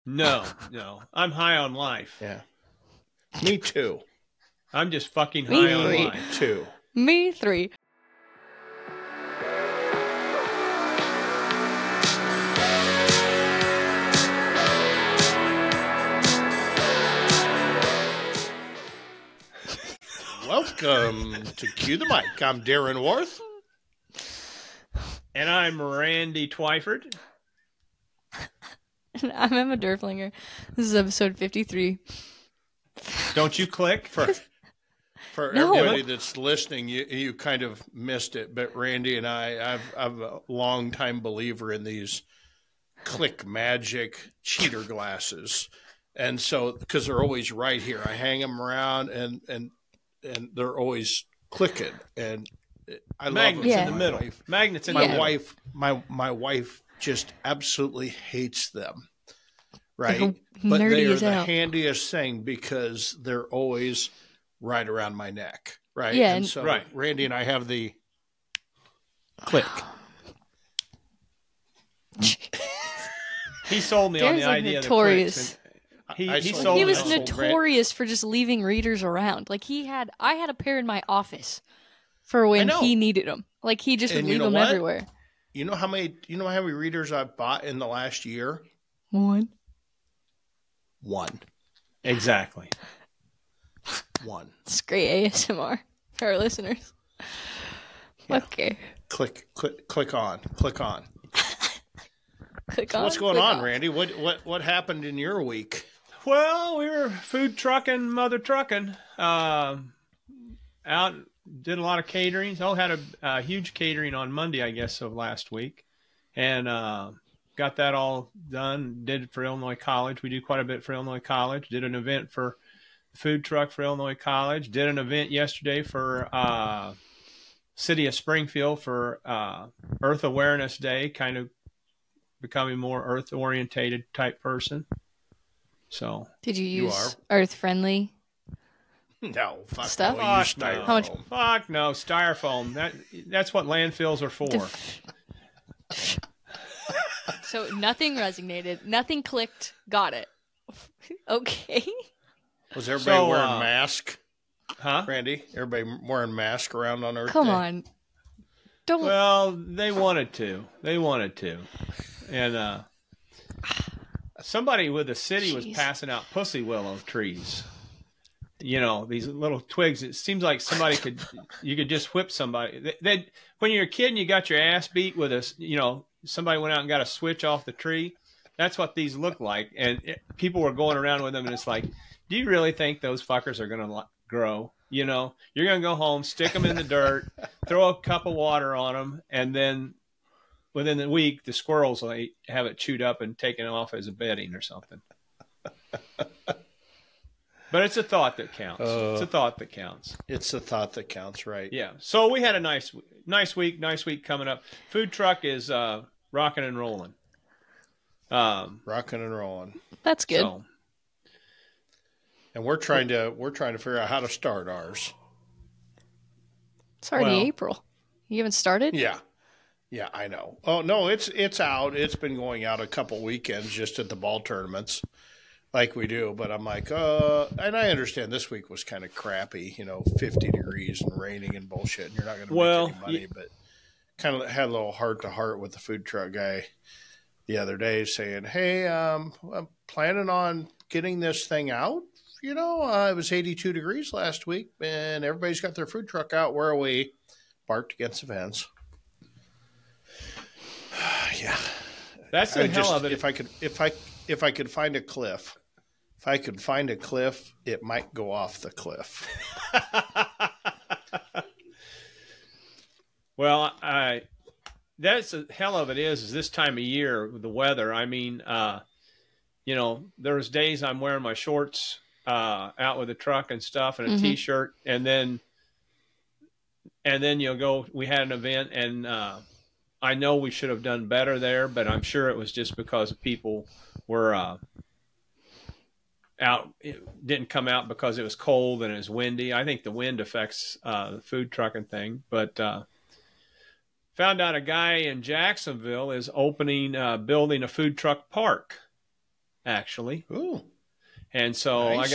No. I'm high on life. Yeah. Me too. I'm just fucking Me high on three. life. Too. Me 3. Welcome to Cue the Mic. I'm Darren Worth. And I'm Randy Twyford. And I'm Emma Derflinger. This is episode 53. Don't you click? For No. everybody that's listening, you kind of missed it, but Randy and I'm a long-time believer in these click magic cheater glasses. And so, because they're always right here, I hang them around and they're always clicking. And I Magnets love them. in the middle. Magnets in my the middle. wife, my wife just absolutely hates them. Right. But they are the handiest thing because they're always right around my neck. Right. Yeah. And so right. Randy and I have the click. He sold me on the idea notorious. of the clicks. He was notorious for just leaving readers around. Like I had a pair in my office for when he needed them. Like he just would leave them everywhere. You know how many readers I bought in the last year? One. Exactly. One. It's great ASMR for our listeners. Yeah. Okay. Click on. Click on. What's going on, Randy? What happened in your week? Well, we were food trucking, mother trucking. Out, did a lot of catering. Had a huge catering on Monday, I guess, of last week. And got that all done. Did it for Illinois College. We do quite a bit for Illinois College. Did an event for food truck for Illinois College. Did an event yesterday for City of Springfield for Earth Awareness Day, kind of becoming more earth-orientated type person. So, did you use earth-friendly? No, fuck stuff. No, use styrofoam. How much? Fuck no, styrofoam. That's what landfills are for. So nothing resonated, nothing clicked. Got it. Okay. Was everybody wearing mask? Huh? Randy? Everybody wearing mask around on Earth Come Day? on. Don't. Well, they wanted to. And somebody with the city was passing out pussy willow trees. You know, these little twigs. It seems like you could just whip somebody. When you're a kid and you got your ass beat with somebody went out and got a switch off the tree. That's what these look like. And people were going around with them, and it's like, do you really think those fuckers are going to grow? You know, you're going to go home, stick them in the dirt, throw a cup of water on them, and then within the week, the squirrels will have it chewed up and taken off as a bedding or something. But it's a thought that counts. It's a thought that counts. It's a thought that counts, right? Yeah. So we had a nice week coming up. Food truck is rocking and rolling. Rocking and rolling. That's good. So, and we're trying to figure out how to start ours. It's already April. You haven't started? Yeah. Yeah, I know. Oh no, it's out. It's been going out a couple weekends just at the ball tournaments, like we do. But I'm like, and I understand this week was kind of crappy. 50 degrees and raining and bullshit. And you're not going to make any money. But kind of had a little heart to heart with the food truck guy the other day, saying, "Hey, I'm planning on getting this thing out. It was 82 degrees last week, and everybody's got their food truck out where we parked against the fence." Yeah, that's the hell of it. If I could find a cliff, it might go off the cliff. Well, that's the hell of it is this time of year with the weather. I mean, there's days I'm wearing my shorts out with the truck and stuff and a t-shirt, and then you'll go. We had an event, and I know we should have done better there, but I'm sure it was just because people were out. It didn't come out because it was cold and it was windy. I think the wind affects the food trucking thing, but found out a guy in Jacksonville is building a food truck park. actually. Ooh. And so Nice.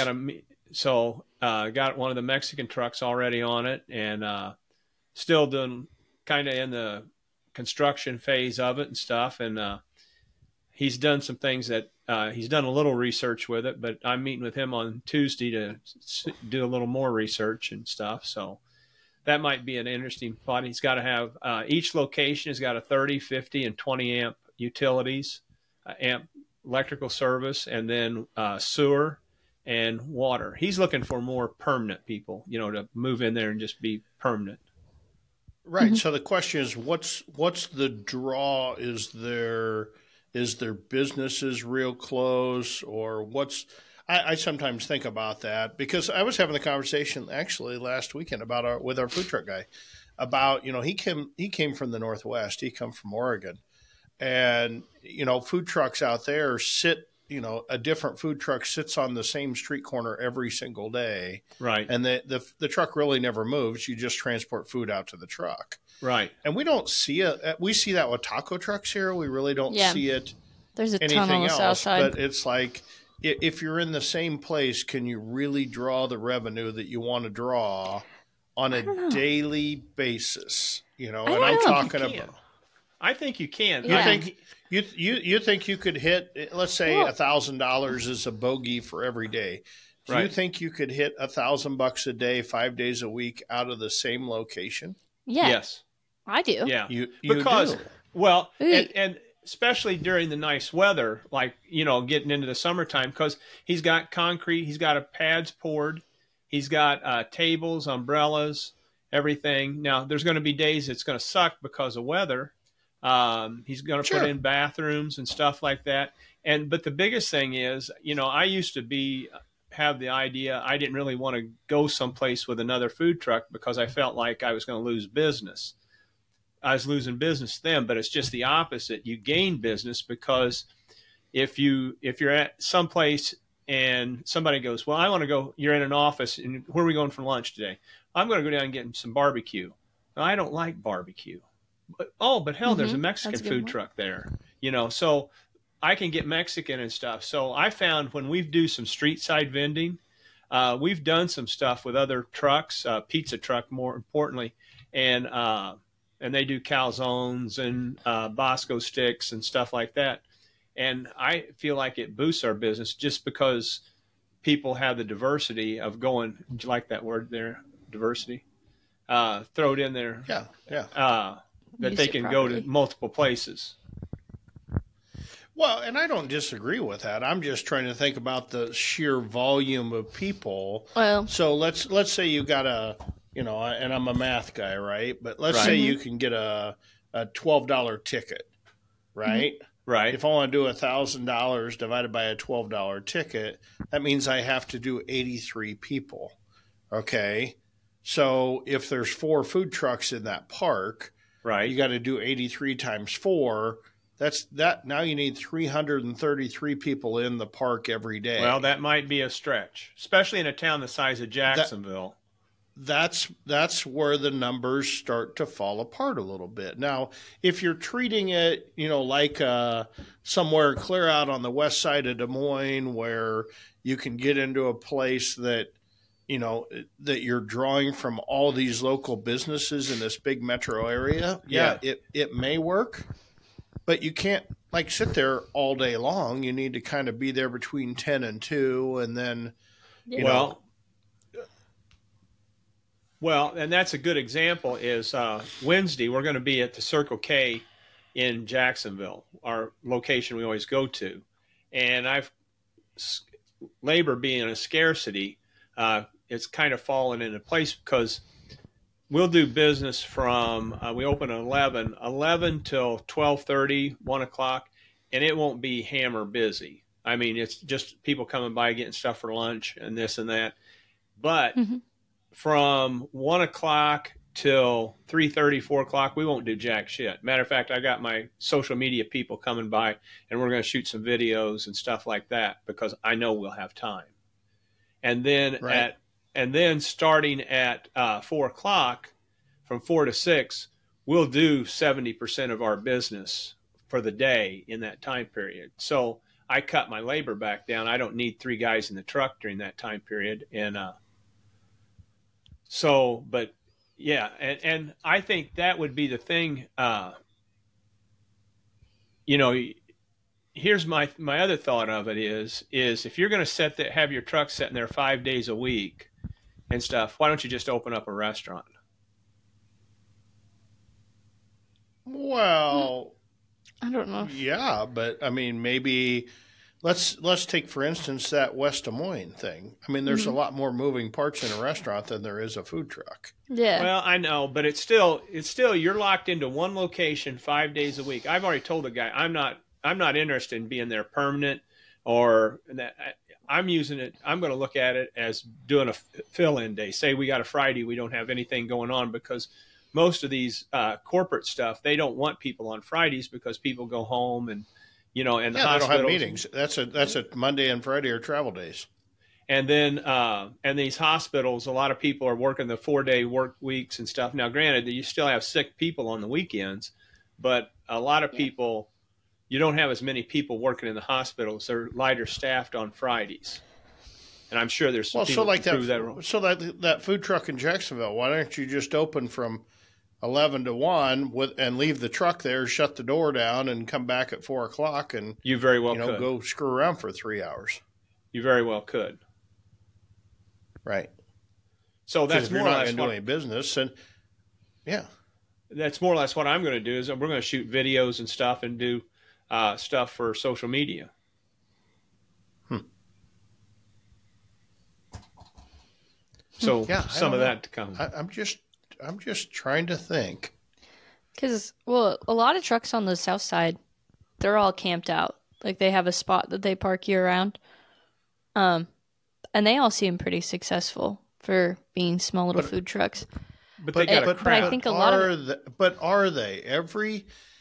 I got one of the Mexican trucks already on it, and still doing kind of in the construction phase of it and stuff. And he's done some things that he's done a little research with it, but I'm meeting with him on Tuesday to do a little more research and stuff. So that might be an interesting plot. He's got to have each location has got a 30, 50, and 20 amp utilities, amp electrical service, and then sewer and water. He's looking for more permanent people, to move in there and just be permanent. Right. Mm-hmm. So the question is, what's the draw? Is their businesses real close, or what's? I sometimes think about that because I was having the conversation actually last weekend with our food truck guy about, he came from the Northwest. He come from Oregon, and food trucks out there sit. A different food truck sits on the same street corner every single day. Right. And the truck really never moves. You just transport food out to the truck. Right. And we don't see it. We see that with taco trucks here. We really don't see it. There's a ton on the south side. But it's like, if you're in the same place, can you really draw the revenue that you want to draw on a daily basis? And I'm talking about. I think you can. Yeah. You think you could hit, let's say $1,000 is a bogey for every day. Do you think you could hit $1,000 a day, 5 days a week out of the same location? Yeah. Yes. I do. Yeah. You because, do. Well, and especially during the nice weather, like, getting into the summertime, because he's got concrete, he's got pads poured, he's got tables, umbrellas, everything. Now, there's going to be days it's going to suck because of weather. He's going to put in bathrooms and stuff like that. But the biggest thing is, I used to have the idea I didn't really want to go someplace with another food truck because I felt like I was going to lose business. I was losing business then, but it's just the opposite. You gain business because if you're at someplace and somebody goes, well, I want to go, you're in an office and where are we going for lunch today? I'm going to go down and get some barbecue. Now, I don't like barbecue. But hell, there's a Mexican food truck there, so I can get Mexican and stuff. So I found when we do some street side vending, we've done some stuff with other trucks, pizza truck more importantly, and they do calzones and Bosco sticks and stuff like that. And I feel like it boosts our business just because people have the diversity of going. Do you like that word there, diversity? Throw it in there. Yeah. That they can go to multiple places. Well, and I don't disagree with that. I'm just trying to think about the sheer volume of people. Well, so let's say you got and I'm a math guy, right? But let's say you can get a $12 ticket, right? Mm-hmm. Right. If I want to do $1,000 divided by a $12 ticket, that means I have to do 83 people. Okay. So if there's 4 food trucks in that park, right, you got to do 83 times 4. Now you need 333 people in the park every day. Well, that might be a stretch, especially in a town the size of Jacksonville. That's where the numbers start to fall apart a little bit. Now, if you're treating it, like somewhere clear out on the west side of Des Moines where you can get into a place that that you're drawing from all these local businesses in this big metro area, it may work, but you can't sit there all day long. You need to kind of be there between 10 and 2, and then, Well, and that's a good example is Wednesday, we're going to be at the Circle K in Jacksonville, our location we always go to. And labor being a scarcity, it's kind of fallen into place because we'll do business from, we open at 11 till 12:30, 1 o'clock, and it won't be hammer busy. I mean, it's just people coming by getting stuff for lunch and this and that. But from 1 o'clock till 3:30, 4 o'clock, we won't do jack shit. Matter of fact, I got my social media people coming by, and we're going to shoot some videos and stuff like that because I know we'll have time. And then starting at 4 o'clock, from 4 to 6, we'll do 70% of our business for the day in that time period. So I cut my labor back down. I don't need 3 guys in the truck during that time period. And but yeah, and I think that would be the thing. Here's my other thought of it is if you're going to have your truck sitting there 5 days a week and stuff, why don't you just open up a restaurant? Well, I don't know. Yeah, but I mean, maybe let's take for instance that West Des Moines thing. I mean, there's a lot more moving parts in a restaurant than there is a food truck. Yeah. Well, I know, but it's still you're locked into one location 5 days a week. I've already told the guy I'm not interested in being there permanent or that. I'm using it. I'm going to look at it as doing a fill-in day. Say we got a Friday, we don't have anything going on because most of these corporate stuff, they don't want people on Fridays because people go home and and the they don't have meetings. That's a Monday and Friday are travel days. And then and these hospitals, a lot of people are working the 4-day work weeks and stuff. Now, granted, you still have sick people on the weekends, but a lot of people, you don't have as many people working in the hospitals. They're lighter staffed on Fridays. And I'm sure there's so like that food truck in Jacksonville. Why don't you just open from 11 to 1 and leave the truck there, shut the door down, and come back at 4 o'clock and you very well could go screw around for 3 hours. You very well could. Right. So that's more or less doing any business, and yeah, that's more or less what I'm going to do. Is we're going to shoot videos and stuff and do stuff for social media. So some of that to come. I'm just trying to think. Because a lot of trucks on the south side, they're all camped out. Like they have a spot that they park year round. And they all seem pretty successsul for being small little food trucks. But I think a lot of but are they every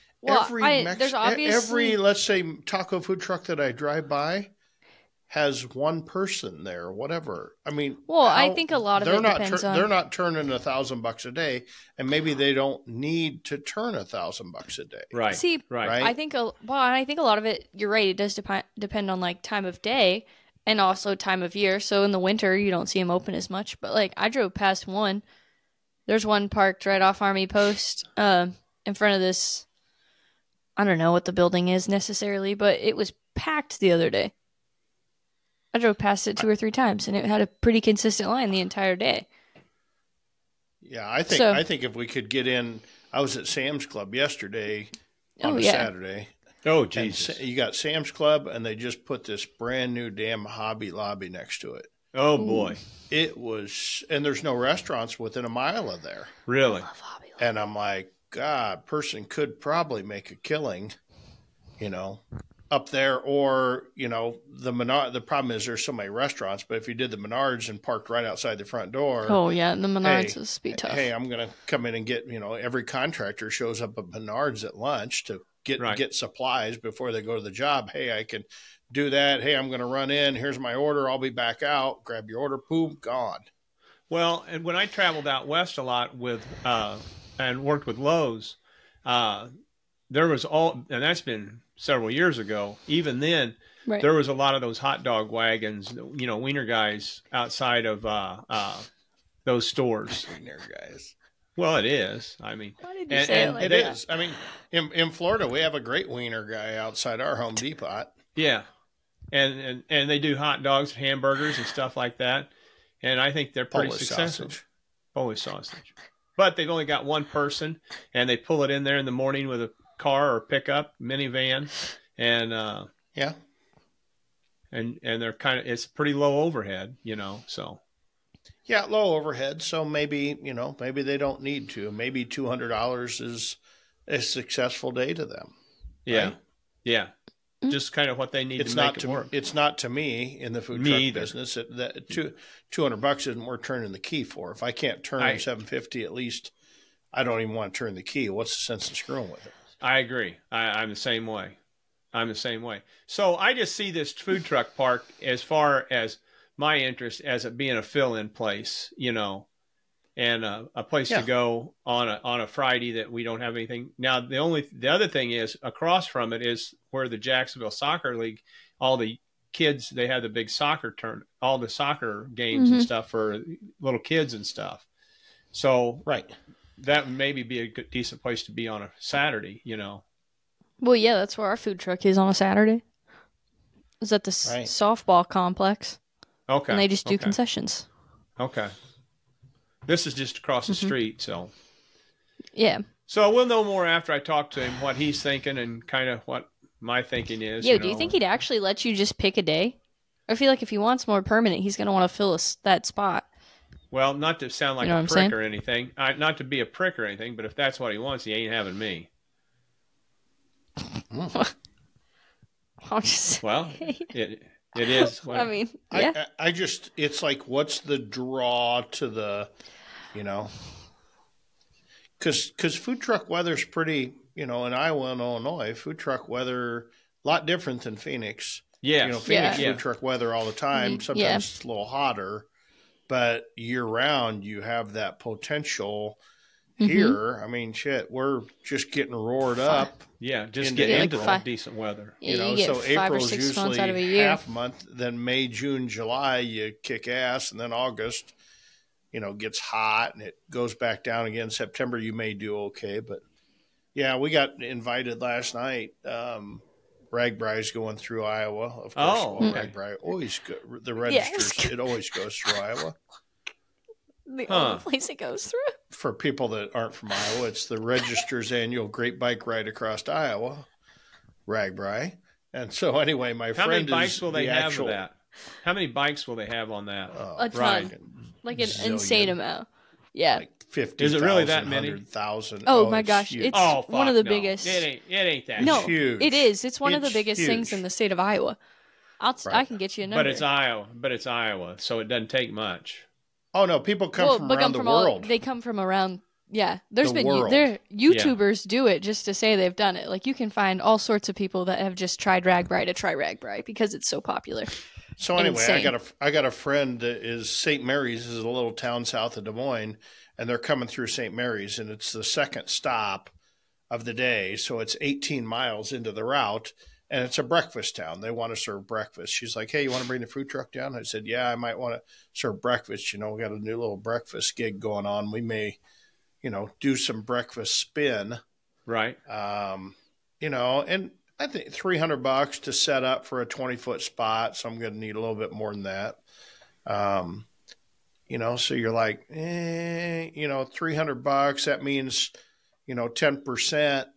let's say taco food truck that I drive by has one person there, whatever. I mean, I think a lot of it depends on they're not turning $1,000 a day, and maybe they don't need to turn $1,000 a day. Right. See, right. I think a lot of it. You're right. It does depend on like time of day. And also time of year. So in the winter, you don't see them open as much. But like I drove past one. There's one parked right off Army Post in front of this. I don't know what the building is necessarily, but it was packed the other day. I drove past it 2 or 3 times, and it had a pretty consistent line the entire day. Yeah, I think if we could get in, I was at Sam's Club yesterday on a Saturday. Oh, Jesus. You got Sam's Club, and they just put this brand new damn Hobby Lobby next to it. Oh, boy. It was, and there's no restaurants within a mile of there. Really? I love Hobby Lobby. And I'm like, God, person could probably make a killing, up there. Or, the problem is there's so many restaurants, but if you did the Menards and parked right outside the front door. Oh, yeah, the Menards is be tough. Hey, I'm going to come in and get, every contractor shows up at Menards at lunch to get supplies before they go to the job. Hey, I can do that. Hey, I'm going to run in. Here's my order. I'll be back out. Grab your order. Boom, gone. Well, and when I traveled out west a lot with and worked with Lowe's, there was and that's been several years ago. Even then, there was a lot of those hot dog wagons, wiener guys outside of those stores. Wiener guys. Well, it is. I mean, why did you say it like that? It is. I mean, in Florida, we have a great wiener guy outside our Home Depot. Yeah, and they do hot dogs, hamburgers, and stuff like that. And I think they're pretty successful. Polish sausage. But they've only got one person, and they pull it in there in the morning with a car or pickup, minivan, and and they're it's pretty low overhead, so. Yeah, low overhead. So maybe they don't need to. Maybe $200 is a successful day to them. Yeah, right? Yeah. Just kind of what they need to make it work. It's not to me in the food truck business. That $200 isn't worth turning the key for. If I can't turn $750, at least I don't even want to turn the key. What's the sense of screwing with it? I agree. I'm the same way. So I just see this food truck park as far as my interest as it being a fill-in place, and a place to go on a Friday that we don't have anything. Now, the other thing is across from it is where the Jacksonville Soccer League, all the kids, they have the big all the soccer games and stuff for little kids and stuff. So Right. that would maybe be a good, decent place to be on a Saturday, Well, yeah, that's where our food truck is on a Saturday. Is at the Right. softball complex, Okay. and they just do okay. concessions. Okay. This is just across the street, so. Yeah. So we'll know more after I talk to him, what he's thinking and kind of what my thinking is. Yo, do you think he'd actually let you just pick a day? I feel like if he wants more permanent, he's going to want to fill that spot. Well, not to sound like You know a what I'm prick saying? or anything, not to be a prick or anything, but if that's what he wants, he ain't having me. I'll just Well, it is. What, I mean, yeah. I just, it's like, what's the draw to the, because food truck weather's pretty, in Iowa and Illinois, food truck weather, a lot different than Phoenix. yes. Phoenix Yeah. food truck weather all the time. Sometimes Yeah. it's a little hotter, but year round you have that potential. Here, I mean, shit, we're just getting roared up. Yeah, just Into get into April. the decent weather. Yeah, you get So 5 or April's 6 months usually out of a year. half month. Then May, June, July, you kick ass, and then August, gets hot and it goes back down again. September, you may do okay, but yeah, we got invited last night. RAGBRAI's going through Iowa, of course. Oh, Well, okay. RAGBRAI always the Yeah, registers. It always goes through Iowa. The Huh. only place it goes through. For people that aren't from Iowa, it's the Register's annual Great Bike Ride across Iowa, RAGBRAI. And so, anyway, my How many friend bikes is will they the have actual, of that? How many bikes will they have on that? A ton. Right. Like an Zillion. insane amount. Yeah. Like 50, Is it really that many? 100,000. Oh, my it's gosh. huge. It's Oh, fuck one of the no. biggest. It ain't that. No, huge. it is. It's one of the It's biggest things huge. in the state of Iowa. I Right. can get you a number. But it's Iowa, so it doesn't take much. Oh, no, people come from around the world. they come from around. Yeah, there's The world. YouTubers do it just to say they've done it. Like you can find all sorts of people that have just tried RAGBRAI to try RAGBRAI because it's so popular. So anyway, Insane. I got a friend that is St. Mary's is a little town south of Des Moines, and they're coming through St. Mary's, and it's the second stop of the day. So it's 18 miles into the route, and it's a breakfast town. They want to serve breakfast. She's like, "Hey, you want to bring the food truck down?" I said, "Yeah, I might want to serve breakfast. We got a new little breakfast gig going on. We may, do some breakfast spin." Right. And I think $300 to set up for a 20-foot spot. So I'm going to need a little bit more than that. So you're like, $300. That means, 10%,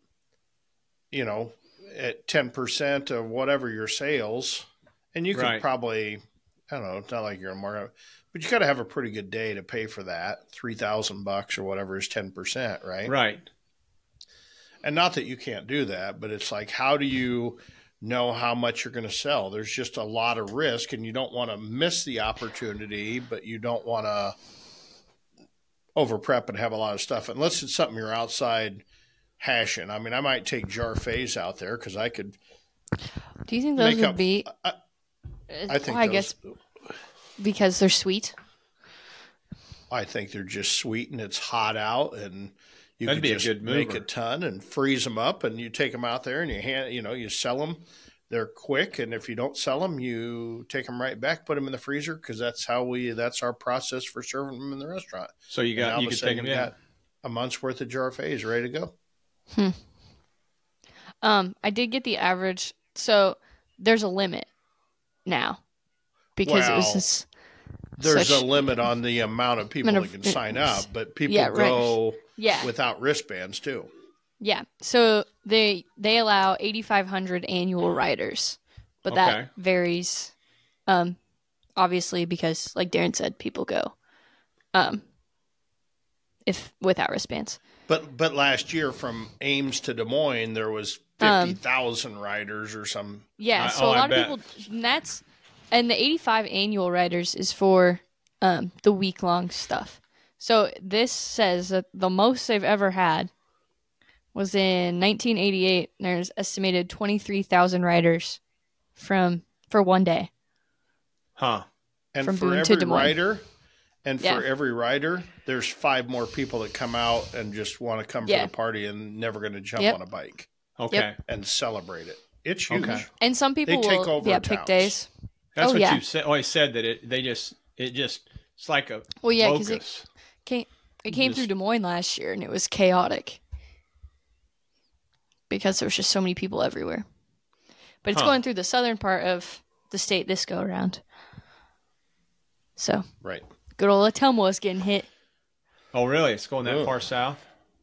at 10% of whatever your sales. And you could Right. probably, I don't know, it's not like you're in market, but you got to have a pretty good day to pay for that. $3,000 or whatever is 10%, right? Right. And not that you can't do that, but it's like, how do you know how much you're going to sell? There's just a lot of risk, and you don't want to miss the opportunity, but you don't want to over prep and have a lot of stuff unless it's something you're outside hashing. I mean, I might take Jar Phase out there because I could. Do you think those Make would up- be? I think I those- guess because they're sweet. I think they're just sweet and it's hot out, and you That'd could be a just good make mover. a ton and freeze them up, and you take them out there and you sell them. They're quick, and if you don't sell them, you take them right back, put them in the freezer because that's our process for serving them in the restaurant. So you And all you of a could sudden take them. you Yeah. got a month's worth of Jar Phase ready to go. I did get the average. So there's a limit now because it was Well, this. There's such- a limit on the amount of people that can sign up, but people Yeah, right. go Yeah. without wristbands too. Yeah. So they allow 8,500 annual riders, but Okay. that varies, obviously because like Darren said, people go, if without wristbands. But last year from Ames to Des Moines, there was 50,000 riders or some. Yeah. I- So a I lot of bet. people, and the 85 annual riders is for the week long stuff. So this says that the most they've ever had was in 1988. And there's estimated 23,000 riders for one day. Huh. And From for Boone to every Des Moines. rider, Yeah. for every rider, there's 5 more people that come out and just want to come Yeah. for the party and never going to jump Yep. on a bike Okay. and celebrate it. It's huge. Okay. And some people They take will over pick towns. days. That's Oh, what yeah. you always said, that it's like a Well, yeah, because locust. it came through Des Moines last year, and it was chaotic because there was just so many people everywhere. But it's going through the southern part of the state this go around. So Right. good old Ottumwa is getting hit. Oh, really? It's going that Ugh. far south?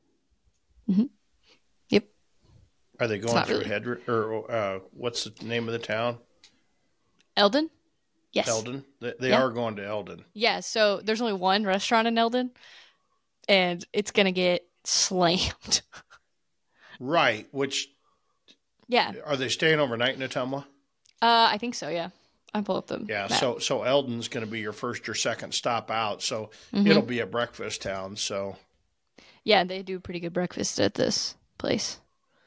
Yep. Are they going not through really. or what's the name of the town? Eldon? Yes. Eldon. They Yeah. are going to Eldon. Yeah, so there's only one restaurant in Eldon, and it's going to get slammed. Right. Which Yeah. are they staying overnight in Ottumwa? I think so, yeah. I pull up them. Yeah. map. So Eldon's going to be your first or second stop out. So Mm-hmm. it'll be a breakfast town. So Yeah, they do pretty good breakfast at this place.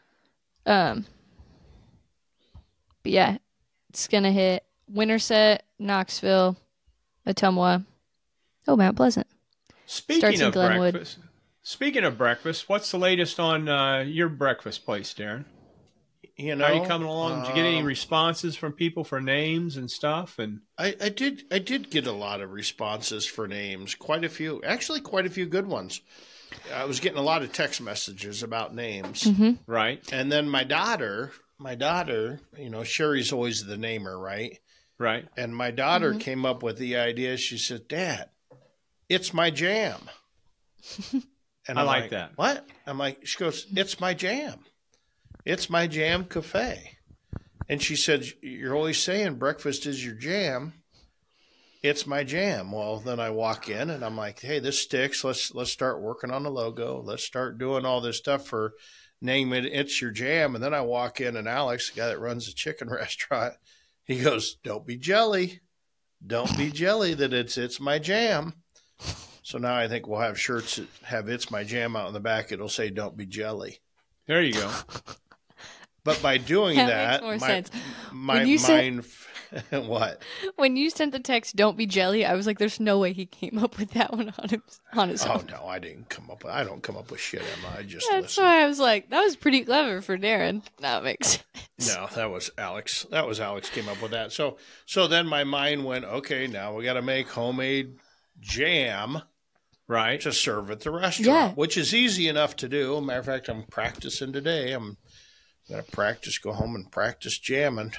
But yeah, it's gonna hit Winterset, Knoxville, Ottumwa. Oh, Mount Pleasant. Starts Speaking in of Glenwood. breakfast, what's the latest on your breakfast place, Darren? you know, How are you coming along? Did you get any responses from people for names and stuff? And I did get a lot of responses for names, quite a few, actually quite a few good ones. I was getting a lot of text messages about names. Mm-hmm. right, And then my daughter, Sherry's always the namer, right? right. And my daughter Mm-hmm. came up with the idea. She said, "Dad, it's my jam." And I I'm like that. What? I'm like, she goes, "It's my jam. It's my jam cafe." And she said, "You're always saying breakfast is your jam. It's my jam." Well, then I walk in and I'm like, "Hey, this sticks. Let's start working on the logo. Let's start doing all this stuff for name it. It's your jam." And then I walk in and Alex, the guy that runs the chicken restaurant, he goes, "Don't be jelly. Don't be jelly that it's my jam." So now I think we'll have shirts that have "It's my jam" out in the back. It'll say "Don't be jelly." There you go. But by doing That that, makes more sense. my When you said- mind, what? When you sent the text, "Don't be jelly," I was like, "There's no way he came up with that one on his Oh own." no, I didn't come up with. I don't come up with shit, Emma. I just That's listen. why I was like, "That was pretty clever for Darren." That makes sense. No, that was Alex. That was Alex came up with that. So then my mind went, okay, now we got to make homemade jam Right. to serve at the restaurant, Yeah. which is easy enough to do. Matter of fact, I'm practicing today. I'm gonna go home and practice jamming.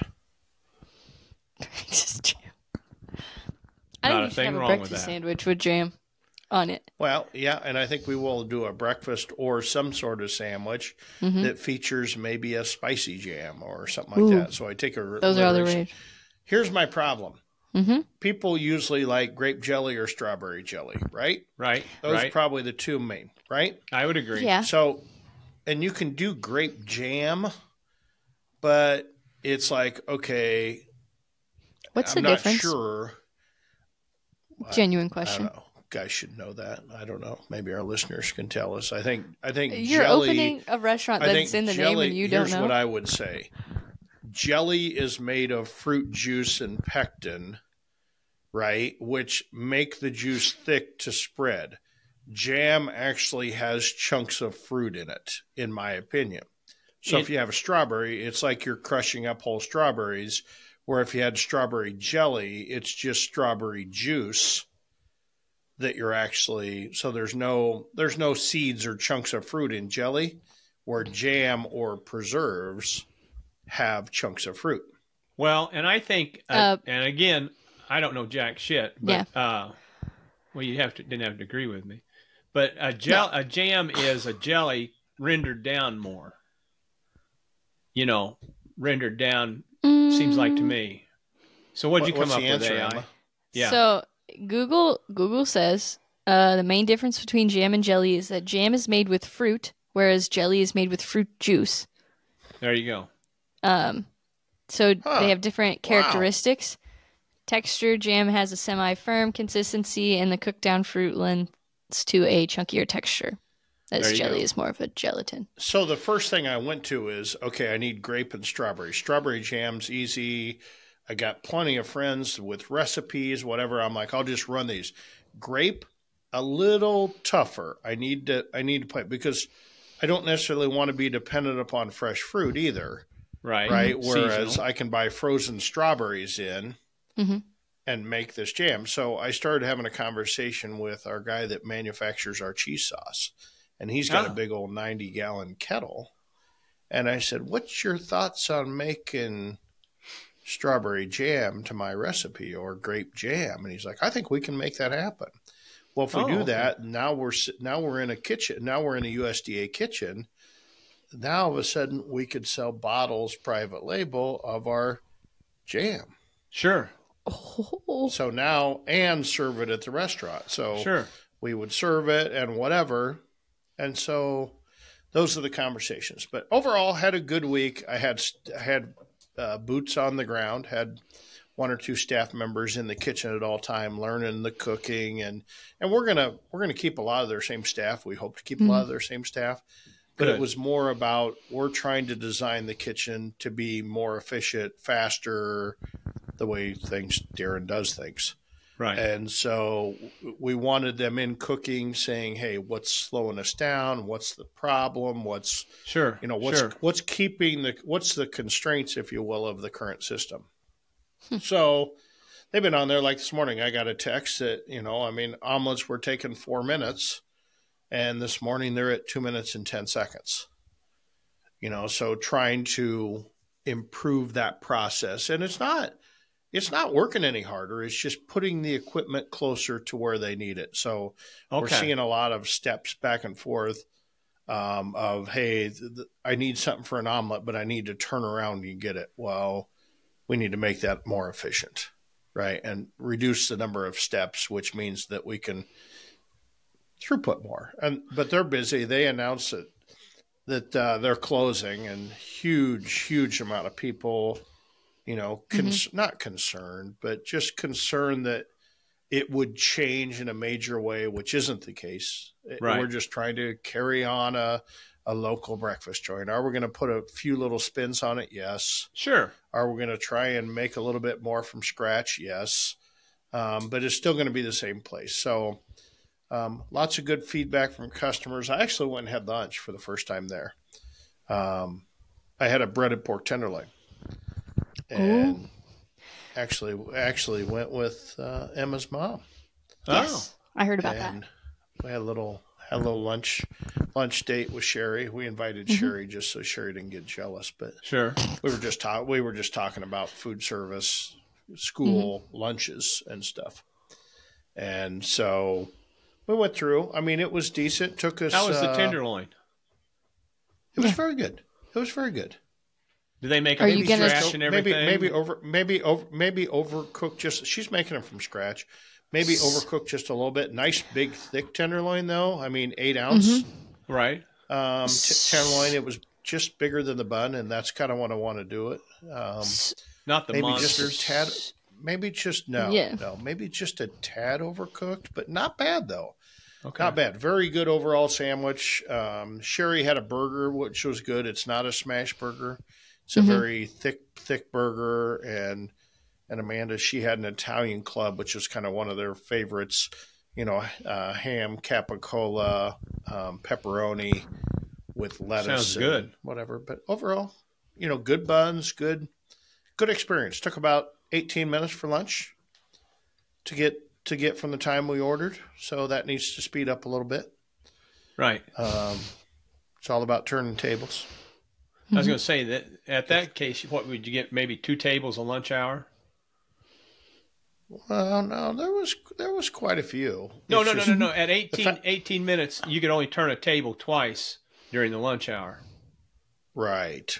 Just jam. Not I think a you should thing have a wrong with breakfast that. sandwich with jam on it. Well, yeah, and I think we will do a breakfast or some sort of sandwich that features maybe a spicy jam or something like Ooh. that. So I take a Those are all the liberation. rage. Here's my problem. Mm-hmm. People usually like grape jelly or strawberry jelly, right? Right. Those right. are probably the two main, right? I would agree. Yeah. So, and you can do grape jam, but it's like, okay, What's I'm the not difference? sure. Genuine I question. don't know. Guys should know that. I don't know. Maybe our listeners can tell us. I think You're jelly. opening a restaurant I that's think in the jelly, name and you don't here's know. what I would say. Jelly is made of fruit juice and pectin, right? Which make the juice thick to spread. Jam actually has chunks of fruit in it, in my opinion. So if you have a strawberry, it's like you're crushing up whole strawberries, where if you had strawberry jelly, it's just strawberry juice that you're actually, so there's no seeds or chunks of fruit in jelly, where jam or preserves have chunks of fruit. Well, and I think, and again, I don't know jack shit, but well, you didn't have to agree with me, but a jam is a jelly rendered down more. Rendered down seems like to me. So what'd you come What's up the with, answer, AI? Emma? Yeah. So Google says the main difference between jam and jelly is that jam is made with fruit, whereas jelly is made with fruit juice. There you go. So they have different characteristics. Texture, jam has a semi-firm consistency, and the cooked down fruit lends to a chunkier texture. There As you jelly go. is more of a gelatin. So the first thing I went to is, okay, I need grape and strawberry. Strawberry jam's easy. I got plenty of friends with recipes, whatever. I'm like, I'll just run these. Grape, a little tougher. I need to play because I don't necessarily want to be dependent upon fresh fruit either. Right. right? Whereas Seasonal. I can buy frozen strawberries in Mm-hmm. and make this jam. So I started having a conversation with our guy that manufactures our cheese sauce, and he's got a big old 90-gallon kettle. And I said, "What's your thoughts on making strawberry jam to my recipe or grape jam?" And he's like, "I think we can make that happen." Well, if we do that, now we're in a kitchen. Now we're in a USDA kitchen. Now all of a sudden we could sell bottles, private label of our jam. Sure. Oh. So now, and serve it at the restaurant. So Sure. we would serve it and whatever. And so those are the conversations. But overall, had a good week. I had boots on the ground, had one or two staff members in the kitchen at all time learning the cooking, and we're gonna keep a lot of their same staff. We hope to keep a lot of their same staff. But Good. It was more about we're trying to design the kitchen to be more efficient, faster, the way Darren does things. Right. And so we wanted them in cooking, saying, "Hey, what's slowing us down? What's the problem? What's Sure. what's keeping what's the constraints, if you will, of the current system?" So they've been on there. Like this morning, I got a text that omelets were taking 4 minutes, and this morning they're at 2 minutes and 10 seconds. So trying to improve that process, and it's not working any harder. It's just putting the equipment closer to where they need it. So we're seeing a lot of steps back and forth of, hey, I need something for an omelet, but I need to turn around and get it. Well, we need to make that more efficient, right? And reduce the number of steps, which means that we can throughput more. But they're busy. They announced that they're closing, and huge amount of people not concerned, but just concerned that it would change in a major way, which isn't the case. Right. We're just trying to carry on a local breakfast joint. Are we going to put a few little spins on it? Yes. Sure. Are we going to try and make a little bit more from scratch? Yes. But it's still going to be the same place. So lots of good feedback from customers. I actually went and had lunch for the first time there. I had a breaded pork tenderloin. And actually went with Emma's mom. Yes, I heard about that. We had a little lunch date with Sherry. We invited Sherry just so Sherry didn't get jealous. But sure, we were just talking about food service, school lunches and stuff. And so we went through. I mean, it was decent. Took us. How was the tenderloin? It was very good. It was very good. Do they make it from scratch and everything? Maybe overcooked. Just she's making them from scratch. Maybe overcooked just a little bit. Nice big thick tenderloin though. I mean 8 ounce. Right. Tenderloin. It was just bigger than the bun, and that's kind of what I want to do it. Not the maybe monsters. Just a tad. Maybe just no. Maybe just a tad overcooked, but not bad though. Okay. Not bad. Very good overall sandwich. Sherry had a burger, which was good. It's not a smash burger. It's a very thick burger, and Amanda, she had an Italian club, which is kind of one of their favorites. Ham, capicola, pepperoni with lettuce. Sounds good. Whatever, but overall, good buns, good experience. Took about 18 minutes for lunch to get from the time we ordered, so that needs to speed up a little bit. Right. It's all about turning tables. I was going to say that at that case, what would you get? Maybe 2 tables a lunch hour? Well, no, there was quite a few. No. At 18 minutes, you could only turn a table twice during the lunch hour. Right.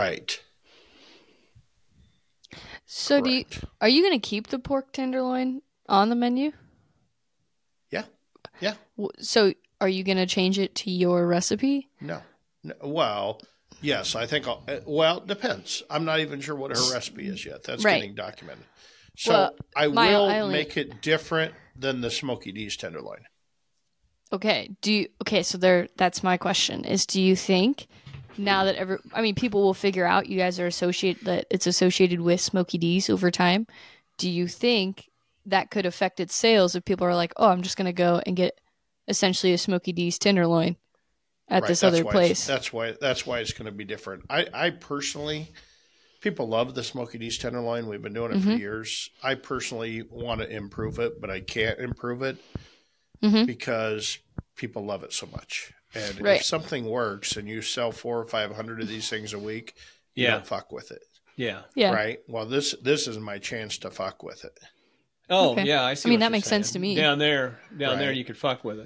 So are you going to keep the pork tenderloin on the menu? Yeah. So are you going to change it to your recipe? No. Well, yes, I think. It depends. I'm not even sure what her recipe is yet. That's getting documented. So I will make it different than the Smokey D's tenderloin. Okay. So that's my question. Do you think now that people will figure out you guys are it's associated with Smokey D's over time? Do you think that could affect its sales if people are like, "Oh, I'm just going to go and get essentially a Smokey D's tenderloin at this other place"? That's why it's going to be different. I personally People love the Smoky D's tenderloin. We've been doing it for years. I personally want to improve it, but I can't improve it because people love it so much. And if something works and you sell 400 or 500 of these things a week, you don't fuck with it. Yeah. Right. Well, this is my chance to fuck with it. Oh, yeah. I see. I mean, what that you're makes saying. sense to me. Down there, you could fuck with it.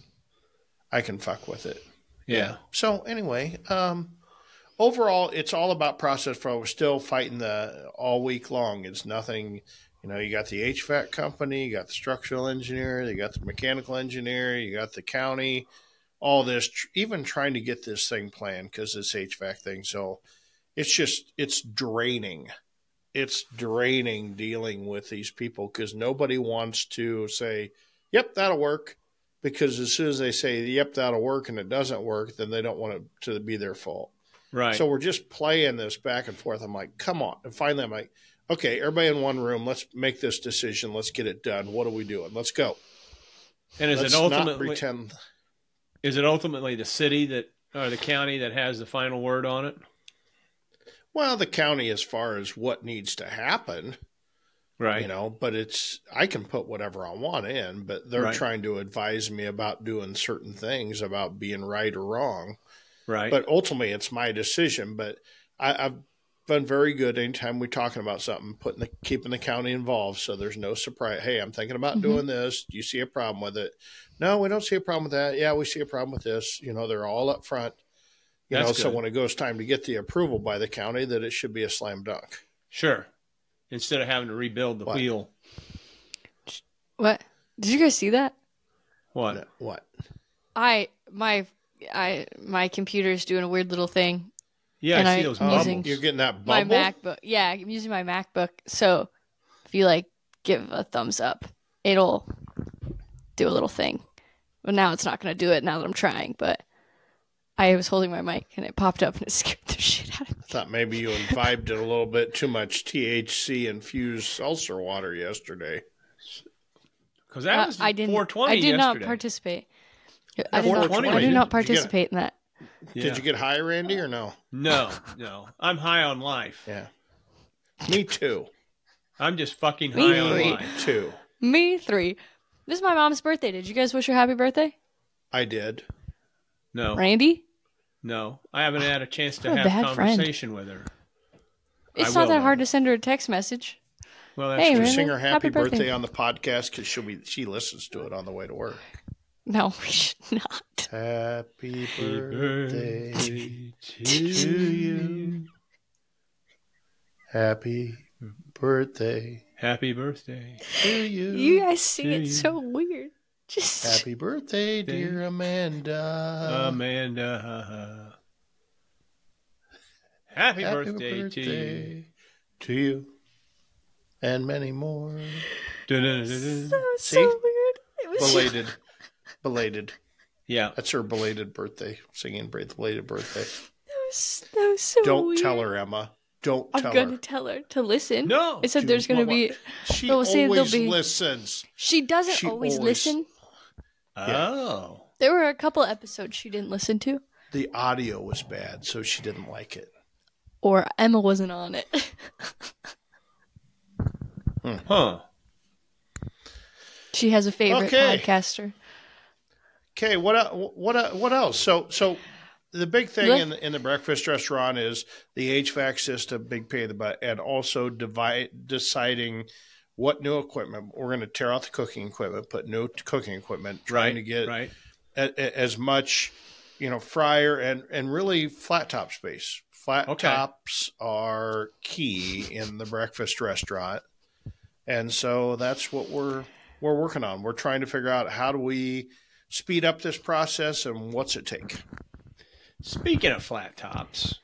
I can fuck with it. Yeah. So anyway, overall, it's all about process flow. We're still fighting all week long. It's nothing, you got the HVAC company, you got the structural engineer, you got the mechanical engineer, you got the county, all this, even trying to get this thing planned because this HVAC thing. So it's draining. It's draining dealing with these people because nobody wants to say, yep, that'll work. Because as soon as they say, yep, that'll work, and it doesn't work, then they don't want it to be their fault. Right. So we're just playing this back and forth. I'm like, come on. And finally, I'm like, okay, everybody in one room, let's make this decision. Let's get it done. What are we doing? Let's go. And let's not pretend. Is it ultimately the city or the county that has the final word on it? Well, the county as far as what needs to happen. Right. But I can put whatever I want in, but they're trying to advise me about doing certain things, about being right or wrong. Right. But ultimately, it's my decision. But I've been very good anytime we're talking about something, keeping the county involved so there's no surprise. Hey, I'm thinking about doing this. Do you see a problem with it? No, we don't see a problem with that. Yeah, we see a problem with this. They're all up front. So when it goes time to get the approval by the county, that it should be a slam dunk. Sure. Instead of having to rebuild the wheel. What? Did you guys see that? What? What? My computer's doing a weird little thing. Yeah, I see those bubbles. You're getting that bubble? My MacBook. Yeah, I'm using my MacBook. So if you give a thumbs up, it'll do a little thing. Well, now it's not going to do it now that I'm trying, but I was holding my mic and it popped up and it scared the shit out of me. I thought maybe you imbibed it a little bit too much THC infused seltzer water yesterday. Because that was 420 I did yesterday. not participate. I do not participate in that. Yeah. Did you get high, Randy, or no? No. I'm high on life. Yeah. Me too. I'm just fucking high on life. Me too. Me 3. This is my mom's birthday. Did you guys wish her happy birthday? I did. No. Randy? No. I haven't had a chance to have a conversation with her. It's not that hard to send her a text message. Well, that's Should we Randy, sing her happy birthday birthday on the podcast? Because she listens to it on the way to work. No, we should not. Happy birthday to you. Happy birthday. Happy birthday to you. You guys sing it so weird. Just happy birthday, dear Amanda. Amanda. Happy birthday to you. And many more. That was so weird. It was Belated. Yeah. That's her belated birthday. Singing belated birthday. That was so Don't weird. tell her, Emma. Don't tell her. I'm going to tell her to listen. No. I said there's going to be... She always listens. She doesn't always listen. Oh. There were a couple episodes she didn't listen to. The audio was bad, so she didn't like it. Or Emma wasn't on it. Huh. She has a favorite podcaster. Okay, what else? So the big thing in the breakfast restaurant is the HVAC system, big pain in the butt, and also deciding what new equipment we're going to tear out the cooking equipment, put new cooking equipment, trying to get as much, fryer and really flat top space. Flat tops are key in the breakfast restaurant, and so that's what we're working on. We're trying to figure out how do we speed up this process and what's it take. Speaking of flat tops,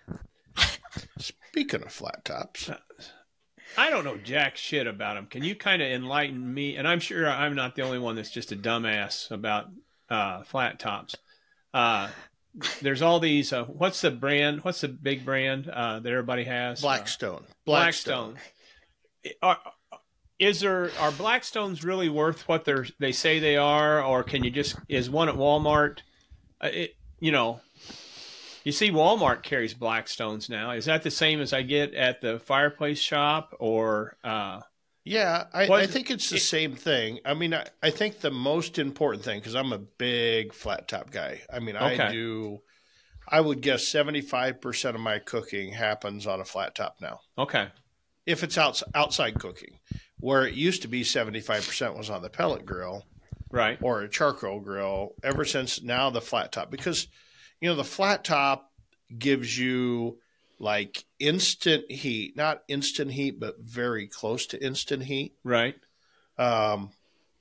I don't know jack shit about them. Can you kind of enlighten me? And I'm sure I'm not the only one that's just a dumbass about flat tops. There's all these. What's the brand? What's the big brand that everybody has? Blackstone. Blackstone. Are Blackstones really worth what they say they are, or can you is one at Walmart? You You see, Walmart carries Blackstones now. Is that the same as I get at the fireplace shop, or Yeah, I think it's the same thing. I mean, I think the most important thing, because I'm a big flat top guy. I mean, Okay. I would guess 75% of my cooking happens on a flat top now. Okay. If it's outside cooking, where it used to be 75% was on the pellet grill Right. or a charcoal grill, ever since now the flat top, because, the flat top gives you like instant heat, not instant heat, but very close to instant heat. Right. Um,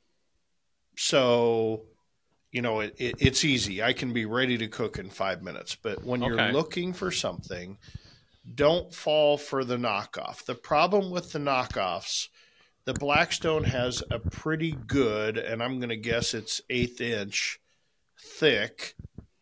so, it's easy. I can be ready to cook in 5 minutes. But when you're Okay. looking for something, don't fall for the knockoff. The problem with the knockoffs, the Blackstone has a pretty good, and I'm going to guess it's 1/8 inch thick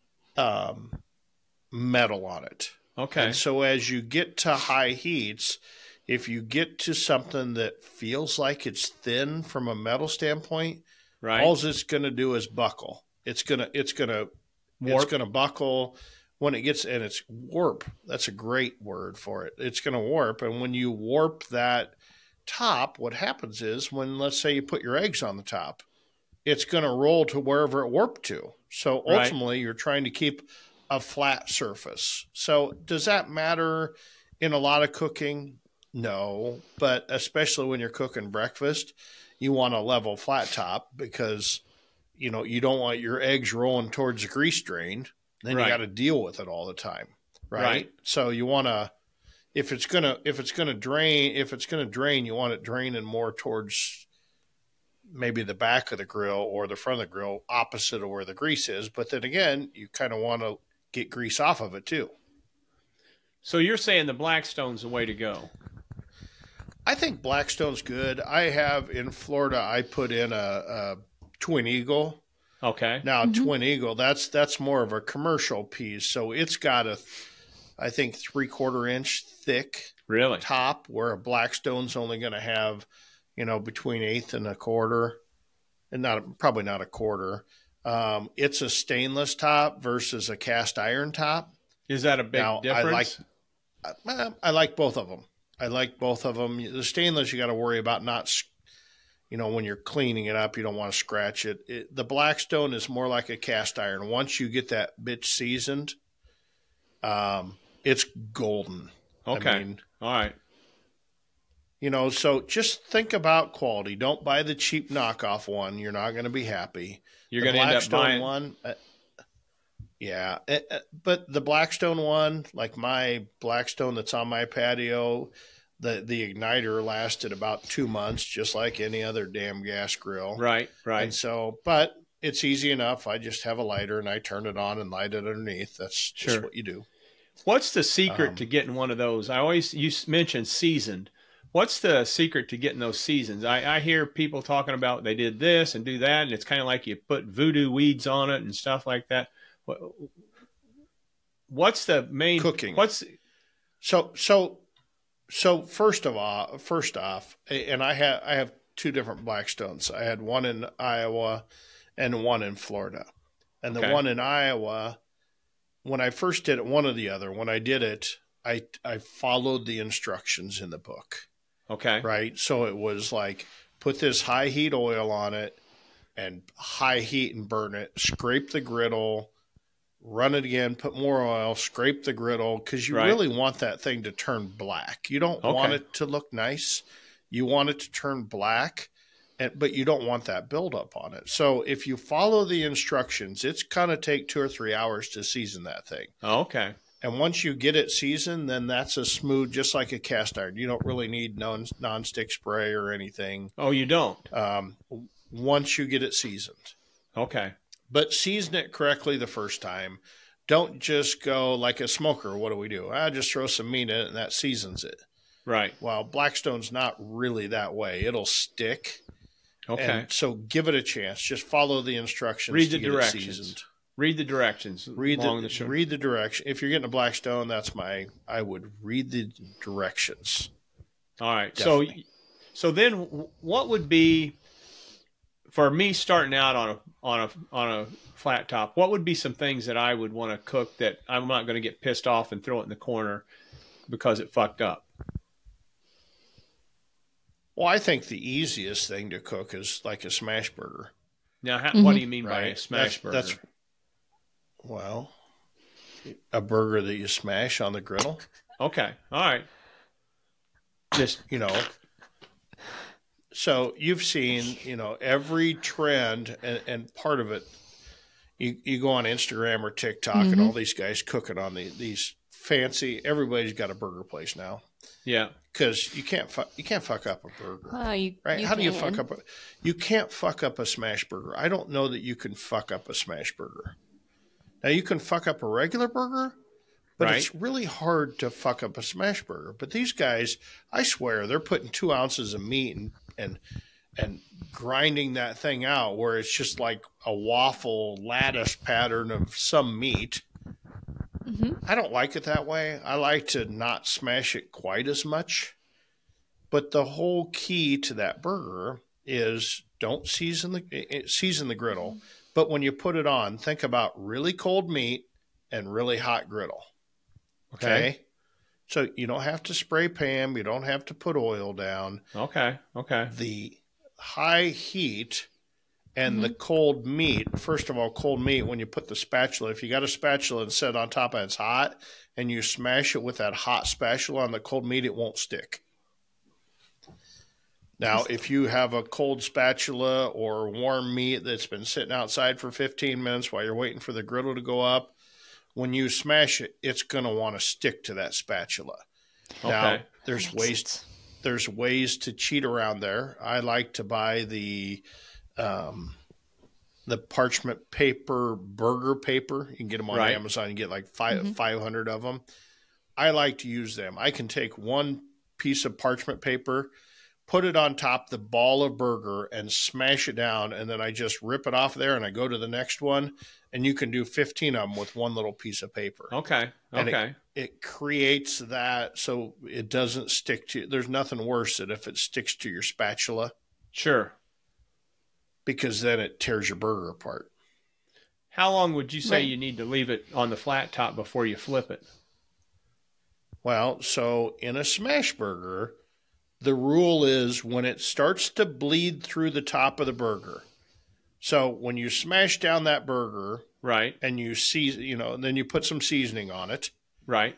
metal on it. Okay. And so as you get to high heats, if you get to something that feels like it's thin from a metal standpoint, Right. all it's going to do is buckle. It's going to buckle when it gets, and it's warp. That's a great word for it. It's going to warp. And when you warp that top, what happens is when, let's say you put your eggs on the top, it's going to roll to wherever it warped to. So Right. ultimately you're trying to keep a flat surface. So does that matter in a lot of cooking? No, but especially when you're cooking breakfast, you want a level flat top because you don't want your eggs rolling towards the grease drain. Then Right. you got to deal with it all the time, right? Right. So you want to, if it's gonna drain, you want it draining more towards maybe the back of the grill or the front of the grill, opposite of where the grease is. But then again, you kind of want to get grease off of it too. So you're saying the Blackstone's the way to go? I think Blackstone's good. I have in Florida, I put in a Twin Eagle. Okay. Now, Twin Eagle, that's more of a commercial piece. So it's got I think 3/4 inch thick Really? top, where a Blackstone's only going to have, between 1/8 and 1/4, and probably not 1/4. It's a stainless top versus a cast iron top. Is that a big Now, difference? I like both of them. The stainless, you got to worry about not, when you're cleaning it up, you don't want to scratch it. The Blackstone is more like a cast iron. Once you get that bitch seasoned, it's golden. Okay. I mean, all right. So just think about quality. Don't buy the cheap knockoff one. You're not going to be happy. You're going to end up buying one. Yeah, but the Blackstone one, like my Blackstone that's on my patio, the igniter lasted about 2 months, just like any other damn gas grill. Right. And so, but it's easy enough. I just have a lighter and I turn it on and light it underneath. That's just what you do. What's the secret to getting one of those? You mentioned seasoned. What's the secret to getting those seasons? I hear people talking about they did this and do that, and it's kind of like you put voodoo weeds on it and stuff like that. What's the main cooking? So first off, and I have two different Blackstones. I had one in Iowa and one in Florida. And the one in Iowa, when I first did it, one or the other, when I did it, I followed the instructions in the book. Okay. Right. So it was like, put this high heat oil on it and high heat and burn it, scrape the griddle, run it again, put more oil, scrape the griddle, because you really want that thing to turn black. You don't want it to look nice. You want it to turn black, but you don't want that buildup on it. So if you follow the instructions, it's going to take 2 or 3 hours to season that thing. Okay. And once you get it seasoned, then that's a smooth, just like a cast iron. You don't really need non-stick spray or anything. Oh, you don't? Once you get it seasoned. Okay. But season it correctly the first time. Don't just go like a smoker. What do? I just throw some meat in it and that seasons it. Right. Well, Blackstone's not really that way. It'll stick. Okay. And so give it a chance. Just follow the instructions. Read the to get directions. It seasoned. Read the directions. Read the direction. If you're getting a Blackstone, I would read the directions. All right. Definitely. So then what would be, for me starting out on a flat top, what would be some things that I would want to cook that I'm not going to get pissed off and throw it in the corner because it fucked up? Well, I think the easiest thing to cook is like a smash burger. Now, what do you mean by a smash burger? Well, a burger that you smash on the griddle. Okay. All right. Just, so you've seen, every trend and part of it, you go on Instagram or TikTok and all these guys cooking on these fancy, everybody's got a burger place now. Yeah. Because you can't fuck up a burger. Right? How do you fuck up you can't fuck up a smash burger. I don't know that you can fuck up a smash burger. Now you can fuck up a regular burger, but it's really hard to fuck up a smash burger. But these guys, I swear, they're putting 2 ounces of meat and grinding that thing out where it's just like a waffle lattice pattern of some meat. I don't like it that way. I like to not smash it quite as much. But the whole key to that burger is don't season the griddle. But when you put it on, think about really cold meat and really hot griddle. Okay? So you don't have to spray pan. You don't have to put oil down. Okay. The high heat and the cold meat, first of all, cold meat, when you put the spatula, if you got a spatula and set on top and it's hot, and you smash it with that hot spatula on the cold meat, it won't stick. Now, if you have a cold spatula or warm meat that's been sitting outside for 15 minutes while you're waiting for the griddle to go up, when you smash it, it's going to want to stick to that spatula. Okay. Now, there's ways to cheat around there. I like to buy the parchment paper, burger paper. You can get them on Amazon. You get like 500 of them. I like to use them. I can take one piece of parchment paper, put it on top the ball of burger and smash it down. And then I just rip it off there and I go to the next one. And you can do 15 of them with one little piece of paper. Okay. And it creates that so it doesn't stick to, there's nothing worse than if it sticks to your spatula. Sure. Because then it tears your burger apart. How long would you say you need to leave it on the flat top before you flip it? Well, so in a smash burger, the rule is when it starts to bleed through the top of the burger. So when you smash down that burger, and you then you put some seasoning on it, right?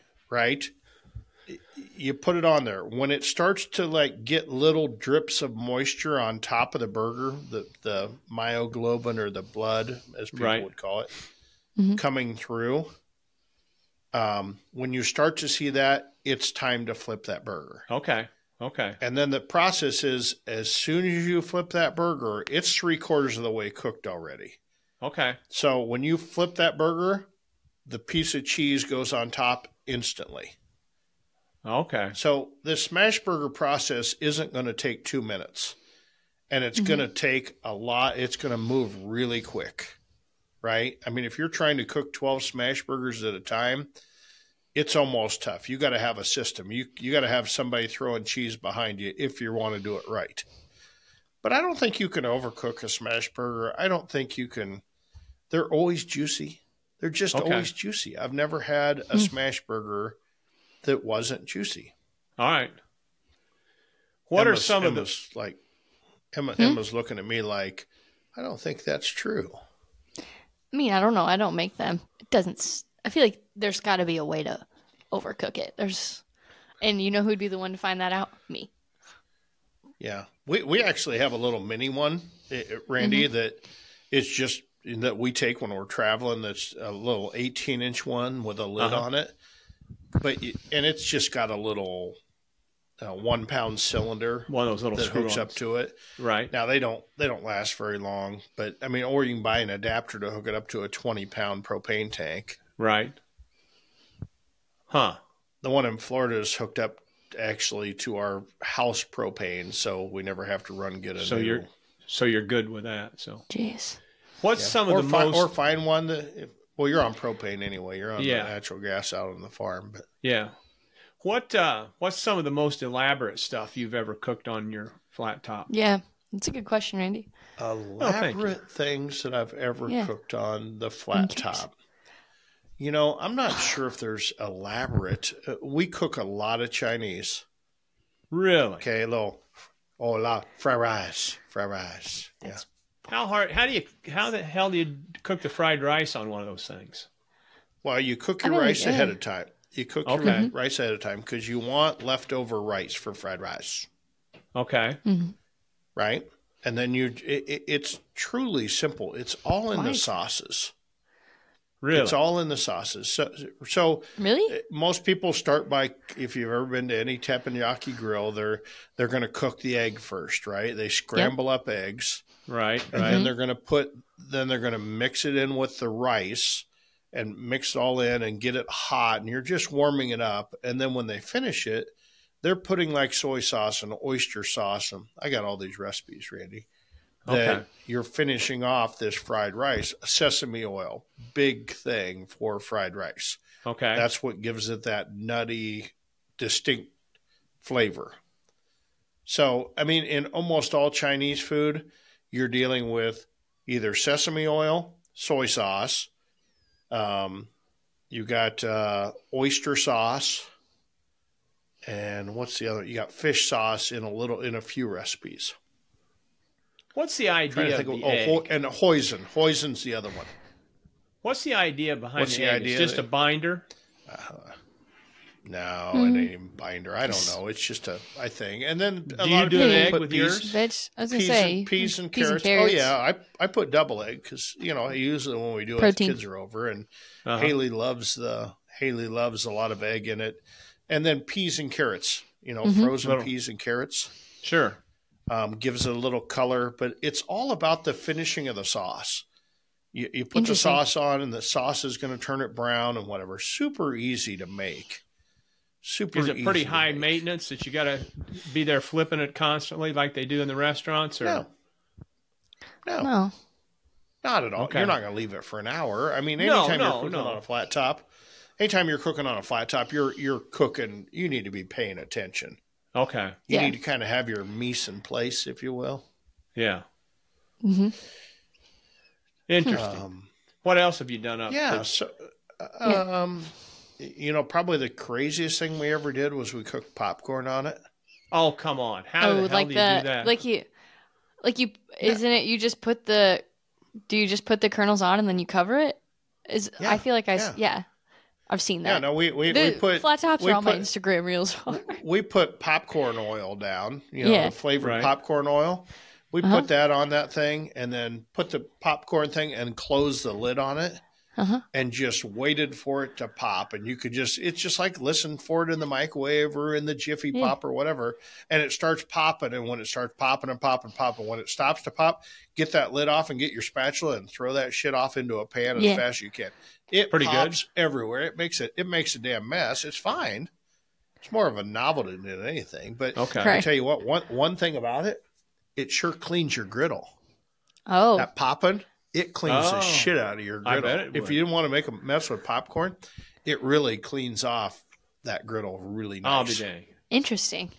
You put it on there. When it starts to like get little drips of moisture on top of the burger, the myoglobin or the blood, as people would call it, coming through. When you start to see that, it's time to flip that burger. Okay. And then the process is as soon as you flip that burger, it's 3/4 of the way cooked already. Okay. So when you flip that burger, the piece of cheese goes on top instantly. Okay. So the smash burger process isn't going to take 2 minutes. And it's going to take a lot. It's going to move really quick, right? I mean, if you're trying to cook 12 smash burgers at a time, it's almost tough. You got to have a system. You got to have somebody throwing cheese behind you if you want to do it right. But I don't think you can overcook a smash burger. I don't think you can. They're always juicy. They're just always juicy. I've never had a smash burger that wasn't juicy. All right. What are some of the like? Emma's looking at me like, I don't think that's true. I mean, I don't know. I don't make them. It doesn't. I feel like there's got to be a way to overcook it. And you know who'd be the one to find that out? Me. Yeah, we actually have a little mini one, Randy, that it's just that we take when we're traveling. That's a little 18-inch one with a lid on it, and it's just got a little 1 pound cylinder, one of those little that hooks up to it. Right now, they don't last very long, but I mean, or you can buy an adapter to hook it up to a 20-pound propane tank. Right. Huh. The one in Florida is hooked up actually to our house propane, so we never have to run get a new. So you're good with that. So. Jeez. What's some of the most? Or find one that. Well, you're on propane anyway. You're on natural gas out on the farm, but what's some of the most elaborate stuff you've ever cooked on your flat top? Yeah, That's a good question, Randy. Elaborate things that I've ever cooked on the flat top. You know, I'm not sure if there's elaborate. We cook a lot of Chinese. Really? Okay, fried rice. Yeah. How the hell do you cook the fried rice on one of those things? Well, you cook your rice ahead of time. You cook your rice ahead of time because you want leftover rice for fried rice. Okay. Mm-hmm. Right? And then it's truly simple. It's all in the sauces. Really? It's all in the sauces. So really, most people start by, if you've ever been to any teppanyaki grill, they're going to cook the egg first, right? They scramble up eggs. Right. And then they're going to mix it in with the rice and mix it all in and get it hot, and you're just warming it up. And then when they finish it, they're putting like soy sauce and oyster sauce. And I got all these recipes, Randy, that you're finishing off this fried rice. Sesame oil, big thing for fried rice. Okay. That's what gives it that nutty, distinct flavor. So, I mean, in almost all Chinese food, you're dealing with either sesame oil, soy sauce, you got oyster sauce, and what's the other? You got fish sauce in a few recipes. What's the idea of the egg? And hoisin. Hoisin's the other one. What's the idea behind the egg? It's just a binder? No, it ain't even binder. I don't know. It's just a thing. And then do you do an egg with yours? I was going to say. Peas and carrots. Oh, yeah. I put double egg because, usually when we do it, the kids are over. And Haley loves a lot of egg in it. And then peas and carrots, frozen peas and carrots. Sure. Gives it a little color. But it's all about the finishing of the sauce. You put the sauce on, and the sauce is going to turn it brown and whatever. Super easy to make. Is it pretty high maintenance that you got to be there flipping it constantly like they do in the restaurants? Or? No. Not at all. Okay. You're not going to leave it for an hour. I mean, anytime you're cooking on a flat top, you're cooking, you need to be paying attention. Okay. You need to kind of have your mise in place, if you will. Yeah. Mm-hmm. Interesting. What else have you done up? Yeah. Probably the craziest thing we ever did was we cooked popcorn on it. Oh, come on. How the hell do you do that? Isn't it you just put the kernels on and then you cover it? I feel like I've seen that. Yeah, no, we put flat tops are on my Instagram reels. We put popcorn oil down, the flavored popcorn oil. We put that on that thing and then put the popcorn thing and close the lid on it. And just waited for it to pop. And you could it's just like listen for it in the microwave or in the Jiffy Pop or whatever. And it starts popping. And when it starts popping and popping, when it stops to pop, get that lid off and get your spatula and throw that shit off into a pan as fast as you can. It pretty pops good. Everywhere. It makes a damn mess. It's fine. It's more of a novelty than anything. But I tell you what, one thing about it, it sure cleans your griddle. Oh. That popping. It cleans the shit out of your griddle. I bet it would. If you didn't want to make a mess with popcorn, it really cleans off that griddle really nice. I'll be dang. Interesting.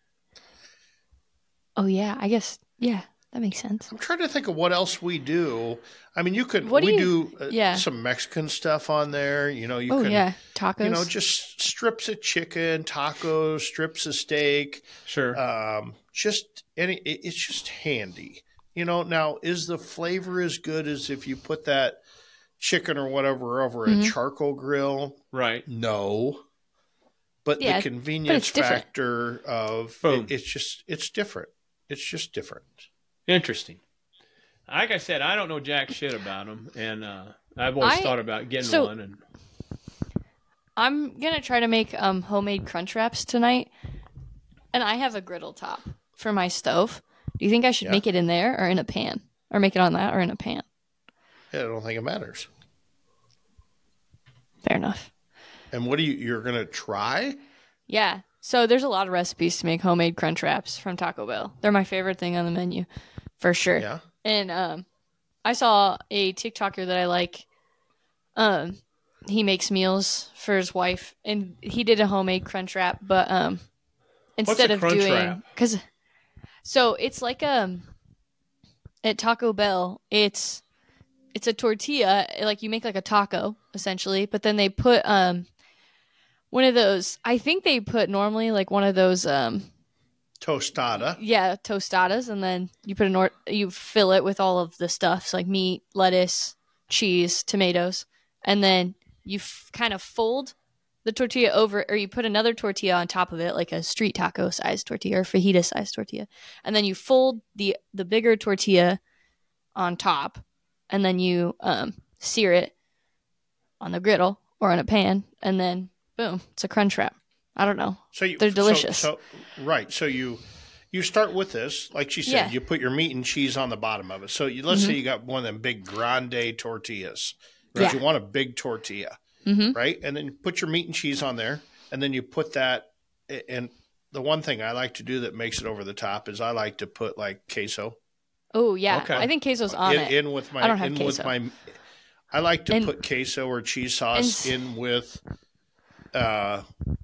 Oh, yeah. I guess, that makes sense. I'm trying to think of what else we do. I mean, we do some Mexican stuff on there. Tacos. Just strips of chicken, tacos, strips of steak. Sure. It's just handy. Now, is the flavor as good as if you put that chicken or whatever over a charcoal grill? Right. No. But the convenience factor of it's different. It's just different. Interesting. Like I said, I don't know jack shit about them, and I've always thought about getting one. And I'm gonna try to make homemade crunch wraps tonight, and I have a griddle top for my stove. Do you think I should make it in there or in a pan? Or make it on that or in a pan? Yeah, I don't think it matters. Fair enough. And what you're going to try? Yeah. So there's a lot of recipes to make homemade crunch wraps from Taco Bell. They're my favorite thing on the menu, for sure. Yeah. And I saw a TikToker that I like. He makes meals for his wife, and he did a homemade crunch wrap, but instead of doing... wrap? So it's like at Taco Bell, it's a tortilla, like you make like a taco essentially, but then they put one of those. I think they put normally like one of those Tostada. yeah, tostadas, and then you put you fill it with all of the stuffs like meat, lettuce, cheese, tomatoes, and then you kind of fold the tortilla over, or you put another tortilla on top of it, like a street taco sized tortilla or fajita sized tortilla, and then you fold the bigger tortilla on top, and then you sear it on the griddle or in a pan, and then boom, it's a crunch wrap. I don't know. They're delicious. Right. So you start with this, like she said, Yeah. you put your meat and cheese on the bottom of it. So let's say you got one of them big grande tortillas, because you want a big tortilla, right? And then you put your meat and cheese on there, and then you put that. And the one thing I like to do that makes it over the top is I like to put like queso. Oh yeah, Okay. I think queso's on it. In with my. I don't have in queso. with my. I like to put queso or cheese sauce in with the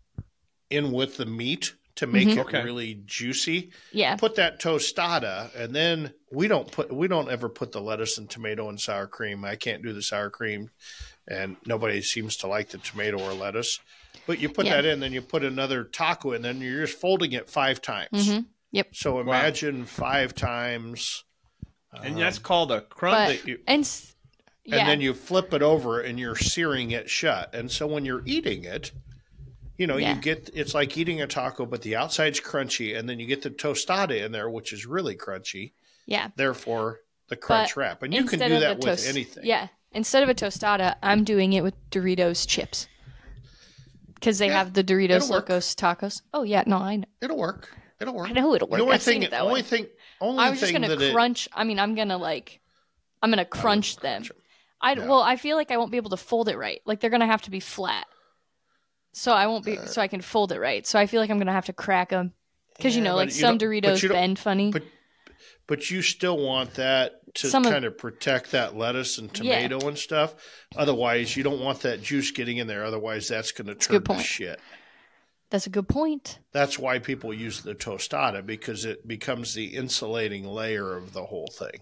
meat to make it really juicy. Yeah. Put that tostada, and then we don't ever put the lettuce and tomato and sour cream. I can't do the sour cream, and nobody seems to like the tomato or lettuce. But you put that in, then you put another taco in, then you're just folding it 5 times. Yep. So imagine 5 times. And that's called a crunch. And then you flip it over and you're searing it shut. And so when you're eating it, you get, it's like eating a taco, but the outside's crunchy, and then you get the tostada in there, which is really crunchy. Yeah. Therefore, the crunch wrap. And you can do that with anything. Yeah. Instead of a tostada, I'm doing it with Doritos chips. Because they have the Doritos Locos Tacos. Oh, yeah. No, I know. It'll work. I know it'll work. The only I've seen it that way. I was just going to crunch. I'm going to crunch them. Well, I feel like I won't be able to fold it right. Like they're going to have to be flat. So I won't be, so I can fold it right. So I feel like I'm going to have to crack them. Because, some Doritos bend funny. But you still want that to kind of protect that lettuce and tomato and stuff. Otherwise, you don't want that juice getting in there. Otherwise, that's going to turn to shit. That's a good point. That's why people use the tostada, because it becomes the insulating layer of the whole thing.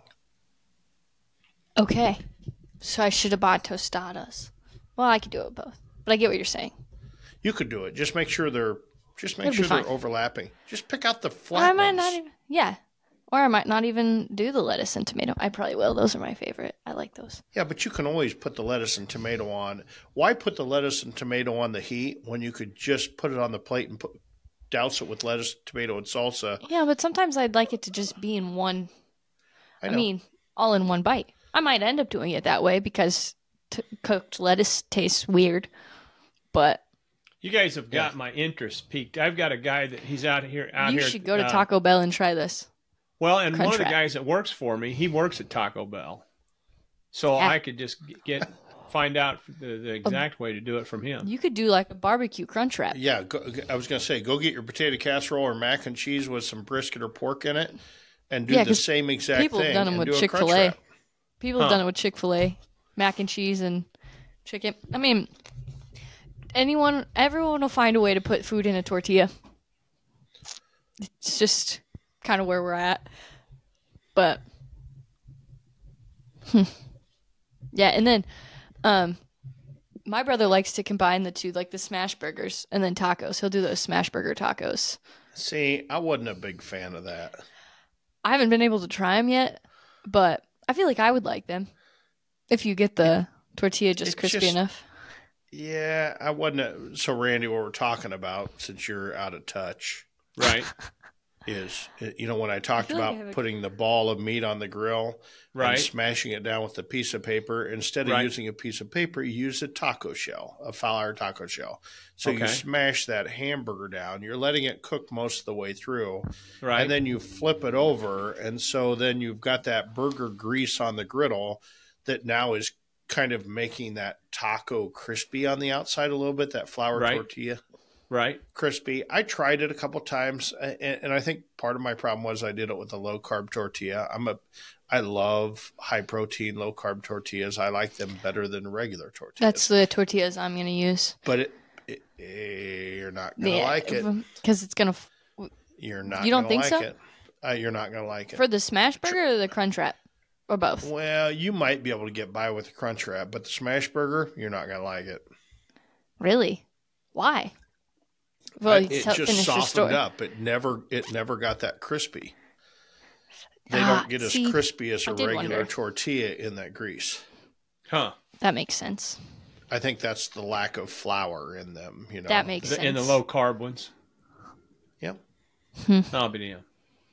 Okay. So I should have bought tostadas. Well, I could do it both. But I get what you're saying. You could do it. Just make sure they're overlapping. Just pick out the flat I might ones. not even, or I might not even do the lettuce and tomato. I probably will. Those are my favorite. I like those. Yeah, but you can always put the lettuce and tomato on. Why put the lettuce and tomato on the heat when you could just put it on the plate and douse it with lettuce, tomato, and salsa? Yeah, but sometimes I'd like it to just be in one. I mean, all in one bite. I might end up doing it that way because cooked lettuce tastes weird. But you guys have got my interest peaked. I've got a guy that he's out here. You should go to Taco Bell and try this. Well, and one of the guys that works for me, he works at Taco Bell. So I could just find out the exact way to do it from him. You could do like a barbecue crunch wrap. Yeah, I was going to say, go get your potato casserole or mac and cheese with some brisket or pork in it and do the same exact thing. People have done them with Chick-fil-A. People have done it with Chick-fil-A, mac and cheese and chicken. I mean, everyone will find a way to put food in a tortilla. It's just kind of where we're at. But yeah, and then my brother likes to combine the two, like the smash burgers and then tacos. He'll do those smash burger tacos. See, I wasn't a big fan of that. I haven't been able to try them yet, but I feel like I would like them if you get the tortilla just crispy enough. Yeah, I wasn't. So, Randy, what we're talking about, since you're out of touch, right, is, when I talked about putting the ball of meat on the grill and smashing it down with a piece of paper, instead of using a piece of paper, you use a taco shell, a foul iron taco shell. So you smash that hamburger down. You're letting it cook most of the way through. Right. And then you flip it over. And so then you've got that burger grease on the griddle that now is kind of making that taco crispy on the outside a little bit, that flour tortilla. Right. Crispy. I tried it a couple times, and I think part of my problem was I did it with a low-carb tortilla. I love high-protein, low-carb tortillas. I like them better than regular tortillas. That's the tortillas I'm going to use. But you're not going to like it. Because it's going to... You're not You don't gonna think like so? It. You're not going to like it. For the smash burger or the crunch wrap? or both? Well, you might be able to get by with the Crunch Wrap, but the Smash Burger, you're not gonna like it. Really? Why? Well, It just finish your softened story. up. It never got that crispy. They don't get as crispy as a regular wonder. tortilla in that grease. Huh. That makes sense. I think that's the lack of flour in them. That makes sense. In the low carb ones. Yep. I'll be damned.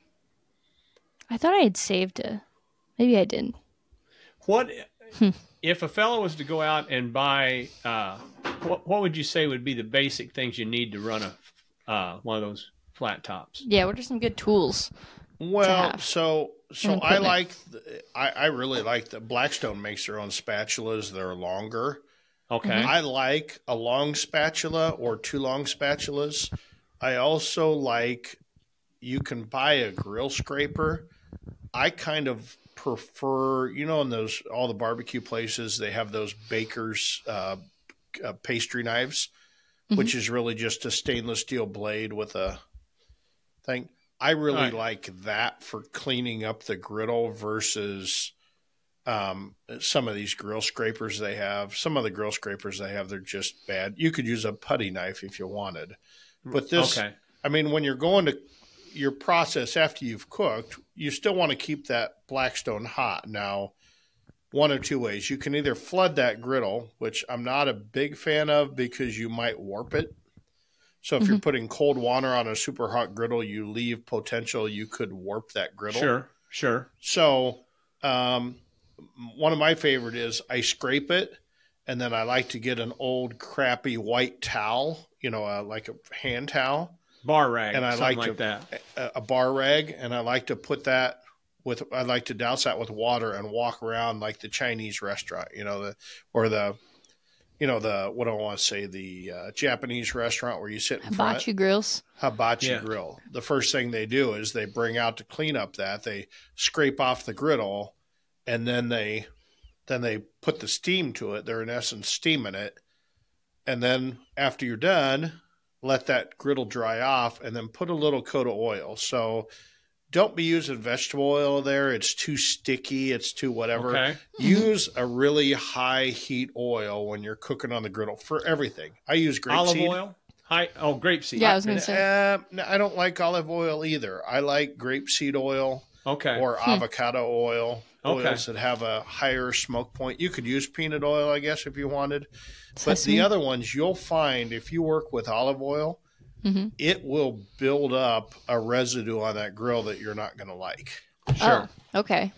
I thought I had saved a. Maybe I didn't. What if a fellow was to go out and buy? What would you say would be the basic things you need to run one of those flat tops? Yeah, what are some good tools? Well, have so and I equipment. I really like the Blackstone makes their own spatulas. They're longer. Okay. I like a long spatula or two long spatulas. I also like you can buy a grill scraper. I kind of prefer, in those all the barbecue places they have those baker's pastry knives, which is really just a stainless steel blade with a thing. I really like that for cleaning up the griddle versus some of these grill scrapers they have. Some of the grill scrapers they have, they're just bad. You could use a putty knife if you wanted. But this, I mean, when you're going to your process after you've cooked, you still want to keep that Blackstone hot. Now, one of two ways. You can either flood that griddle, which I'm not a big fan of because you might warp it. So if you're putting cold water on a super hot griddle, you leave potential you could warp that griddle. Sure. So one of my favorite is I scrape it, and then I like to get an old crappy white towel, like a hand towel. Bar rag, and I something like that. A bar rag, and I like to put that I like to douse that with water and walk around like the Chinese restaurant, what do I want to say, the Japanese restaurant where you sit in front. Hibachi grills. Hibachi grill. The first thing they do is they bring out to clean up that they scrape off the griddle, and then they put the steam to it. They're in essence steaming it, and then after you're done, let that griddle dry off, and then put a little coat of oil. So don't be using vegetable oil there. It's too sticky. It's too whatever. Okay. Use a really high heat oil when you're cooking on the griddle for everything. I use grapeseed. Olive oil? Grapeseed. Yeah, I was going to say. I don't like olive oil either. I like grapeseed oil or avocado oil. Oils that have a higher smoke point. You could use peanut oil, I guess, if you wanted. But the other ones, you'll find if you work with olive oil, it will build up a residue on that grill that you're not going to like. Sure. Oh, okay.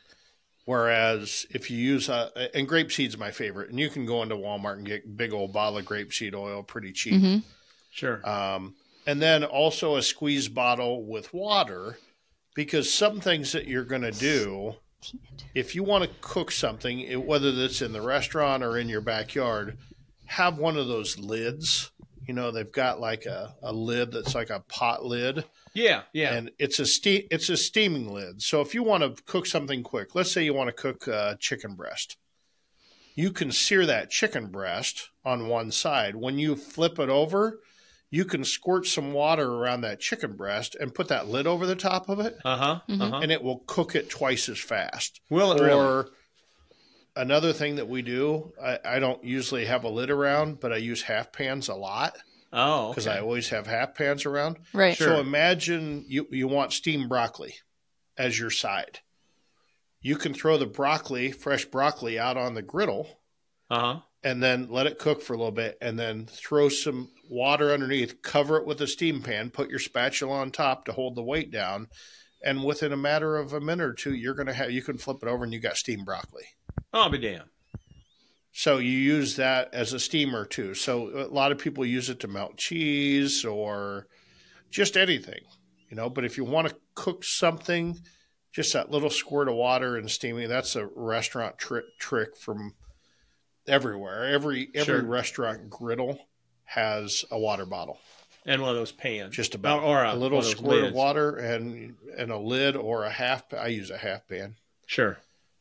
Whereas if you use and grapeseed's my favorite, and you can go into Walmart and get a big old bottle of grapeseed oil pretty cheap. Sure. And then also a squeeze bottle with water, because some things that you're going to do, if you want to cook something, whether that's in the restaurant or in your backyard, have one of those lids. They've got like a lid that's like a pot lid. Yeah. And it's a steaming lid. So if you want to cook something quick, let's say you want to cook chicken breast, you can sear that chicken breast on one side. When you flip it over, you can squirt some water around that chicken breast and put that lid over the top of it. And it will cook it twice as fast. Will it really? Another thing that we do, I don't usually have a lid around, but I use half pans a lot. Oh, because I always have half pans around. Right. So imagine you want steamed broccoli as your side. You can throw the fresh broccoli out on the griddle, and then let it cook for a little bit, and then throw some water underneath, cover it with a steam pan, put your spatula on top to hold the weight down, and within a matter of a minute or two, you can flip it over and you got steamed broccoli. I'll be damned. So you use that as a steamer too. So a lot of people use it to melt cheese or just anything, But if you want to cook something, just that little squirt of water and steaming, that's a restaurant trick from everywhere. Every restaurant griddle has a water bottle. And one of those pans. Just about. Or a little squirt of water and a lid or a half. I use a half pan. Sure.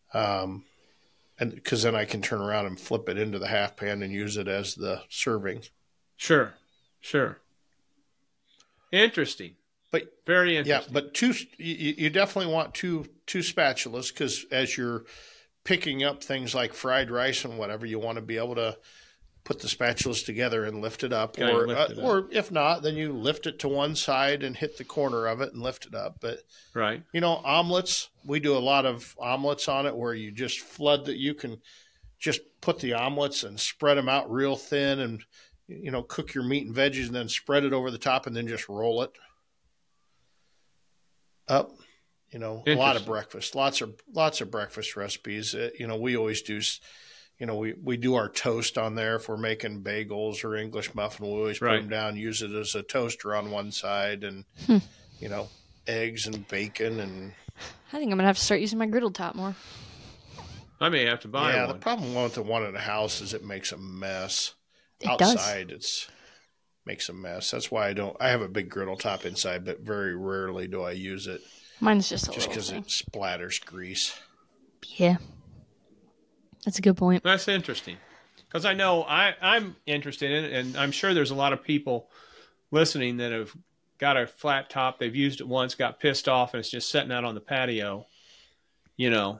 And because then I can turn around and flip it into the half pan and use it as the serving. Sure. Interesting. But Very yeah, interesting. but you definitely want two spatulas because as you're picking up things like fried rice and whatever, you want to be able to put the spatulas together and lift it up, Kinda lift it up. or if not, then you lift it to one side and hit the corner of it and lift it up. But Right. omelets, we do a lot of omelets on it where you just flood that you can just put the omelets and spread them out real thin and cook your meat and veggies and then spread it over the top and then just roll it up. A lot of breakfast, lots of breakfast recipes. We always do. We do our toast on there if we're making bagels or English muffin. We always put them down, use it as a toaster on one side, and eggs and bacon and. I think I'm gonna have to start using my griddle top more. I may have to buy one. The problem with the one in the house is it makes a mess. It Outside, does. makes a mess. That's why I have a big griddle top inside, but very rarely do I use it. Mine's just because it splatters grease. Yeah, that's a good point. That's interesting because I know I'm interested in it, and I'm sure there's a lot of people listening that have got a flat top. They've used it once, got pissed off, and it's just sitting out on the patio. Yeah,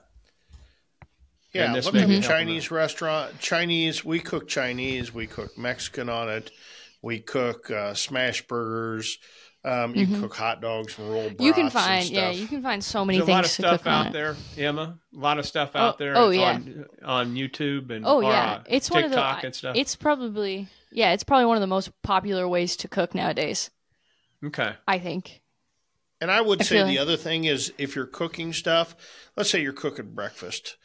look at the Chinese restaurant. We cook Chinese. We cook Mexican on it. We cook smash burgers. You can cook hot dogs and roll broths. You can find so many things to cook on it. There's a lot of stuff out there, Emma. A lot of stuff out there. On YouTube and it's TikTok one of the, and stuff. It's probably one of the most popular ways to cook nowadays. Okay, I think. And I would say the other thing is if you're cooking stuff, let's say you're cooking breakfast.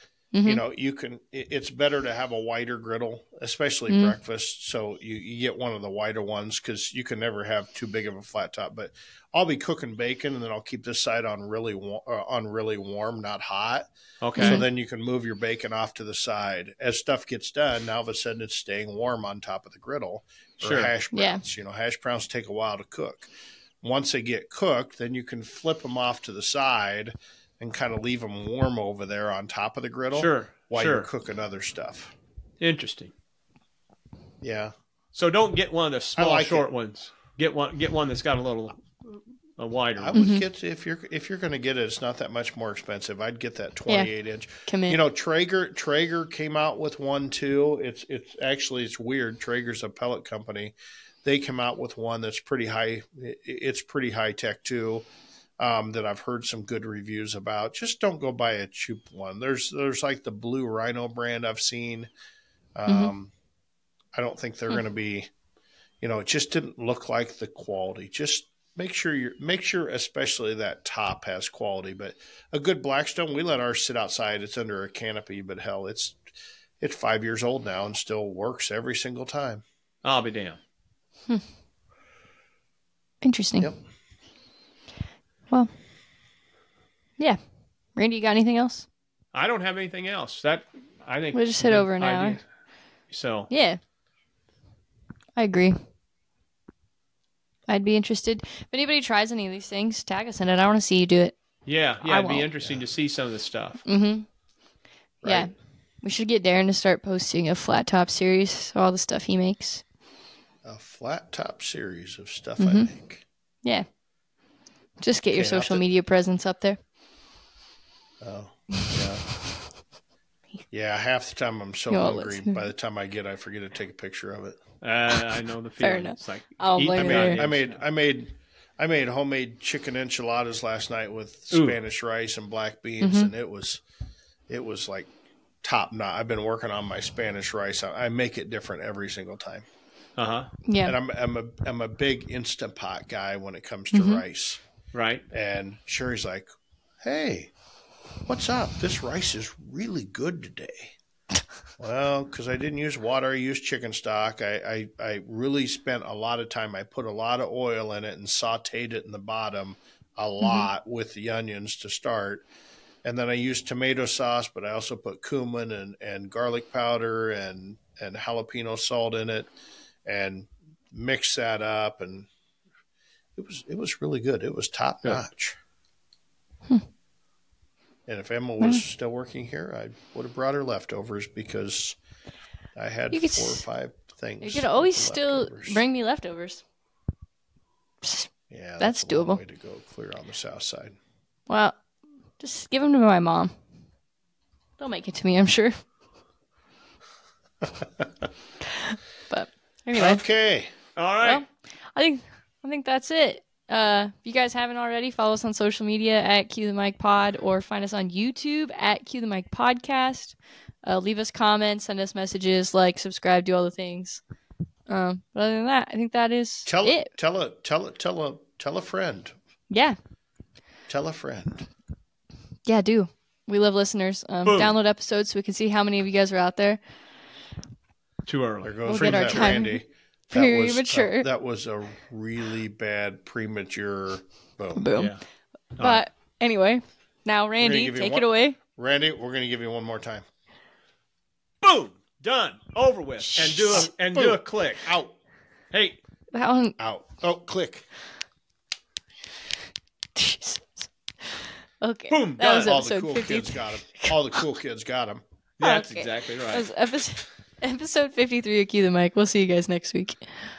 It's better to have a wider griddle, especially breakfast. So you get one of the wider ones because you can never have too big of a flat top. But I'll be cooking bacon and then I'll keep this side on really warm, not hot. Okay. So then you can move your bacon off to the side. As stuff gets done, now all of a sudden it's staying warm on top of the griddle. Or hash browns. Hash browns take a while to cook. Once they get cooked, then you can flip them off to the side and kind of leave them warm over there on top of the griddle while you're cooking other stuff. Interesting. Yeah. So don't get one of the small short ones. Get one that's got a wider. I would get if you're going to get it, it's not that much more expensive. I'd get that 28-inch. Traeger came out with one too. It's weird. Traeger's a pellet company. They come out with one that's pretty high. It's pretty high tech too. That I've heard some good reviews about. Just don't go buy a cheap one. There's like the Blue Rhino brand I've seen. I don't think they're going to be, it just didn't look like the quality. Just make sure especially that top has quality. But a good Blackstone, we let ours sit outside. It's under a canopy, but hell, it's 5 years old now and still works every single time. I'll be damned. Interesting. Yep. Well, yeah. Randy, you got anything else? I don't have anything else. I think we'll just hit over an hour. So yeah, I agree. I'd be interested if anybody tries any of these things. Tag us in it. I want to see you do it. Yeah, it'd be interesting to see some of the stuff. Right. Yeah, we should get Darren to start posting a flat top series. All the stuff he makes. A flat top series of stuff I make. Yeah. Just get your social media presence up there. Oh, yeah. Yeah, half the time I'm so hungry. By the time I forget to take a picture of it. I know the feeling. Fair enough. It's like I made homemade chicken enchiladas last night with Spanish rice and black beans, and it was like top notch. I've been working on my Spanish rice. I make it different every single time. Yeah. And I'm a big Instant Pot guy when it comes to rice. Right. And Sherry's like, "Hey, what's up? This rice is really good today." Well, because I didn't use water, I used chicken stock. I really spent a lot of time. I put a lot of oil in it and sauteed it in the bottom a lot with the onions to start. And then I used tomato sauce, but I also put cumin and garlic powder and jalapeno salt in it and mixed that up. And it was really good. It was top notch. And if Emma was still working here, I would have brought her leftovers because I had 4 or 5 things. You could always still bring me leftovers. Yeah, That's a long doable. way to go clear on the south side. Well, just give them to my mom. They'll make it to me, I'm sure. But anyway. Okay. All right. Well, I think that's it. If you guys haven't already, follow us on social media at Cue the Mic Pod or find us on YouTube at Cue the Mic Podcast. Leave us comments, send us messages, like, subscribe, do all the things. But other than that, I think that is it. Tell a friend. Yeah. Tell a friend. Yeah, do. We love listeners. Download episodes so we can see how many of you guys are out there. Too early. There goes We'll get our that, time. Randy. Premature. That was a really bad premature boom. Boom. Yeah. But anyway, now Randy, take it away. Randy, we're going to give you one more time. Boom. Done. Over with. And do a click. Out. Hey. That one. Out. Oh, click. Jesus. Okay. Boom, That was done. All the episode cool 53. kids got him. All the cool kids got him. That's Okay. exactly That right. was episode 53 of Cue the Mic. We'll see you guys next week.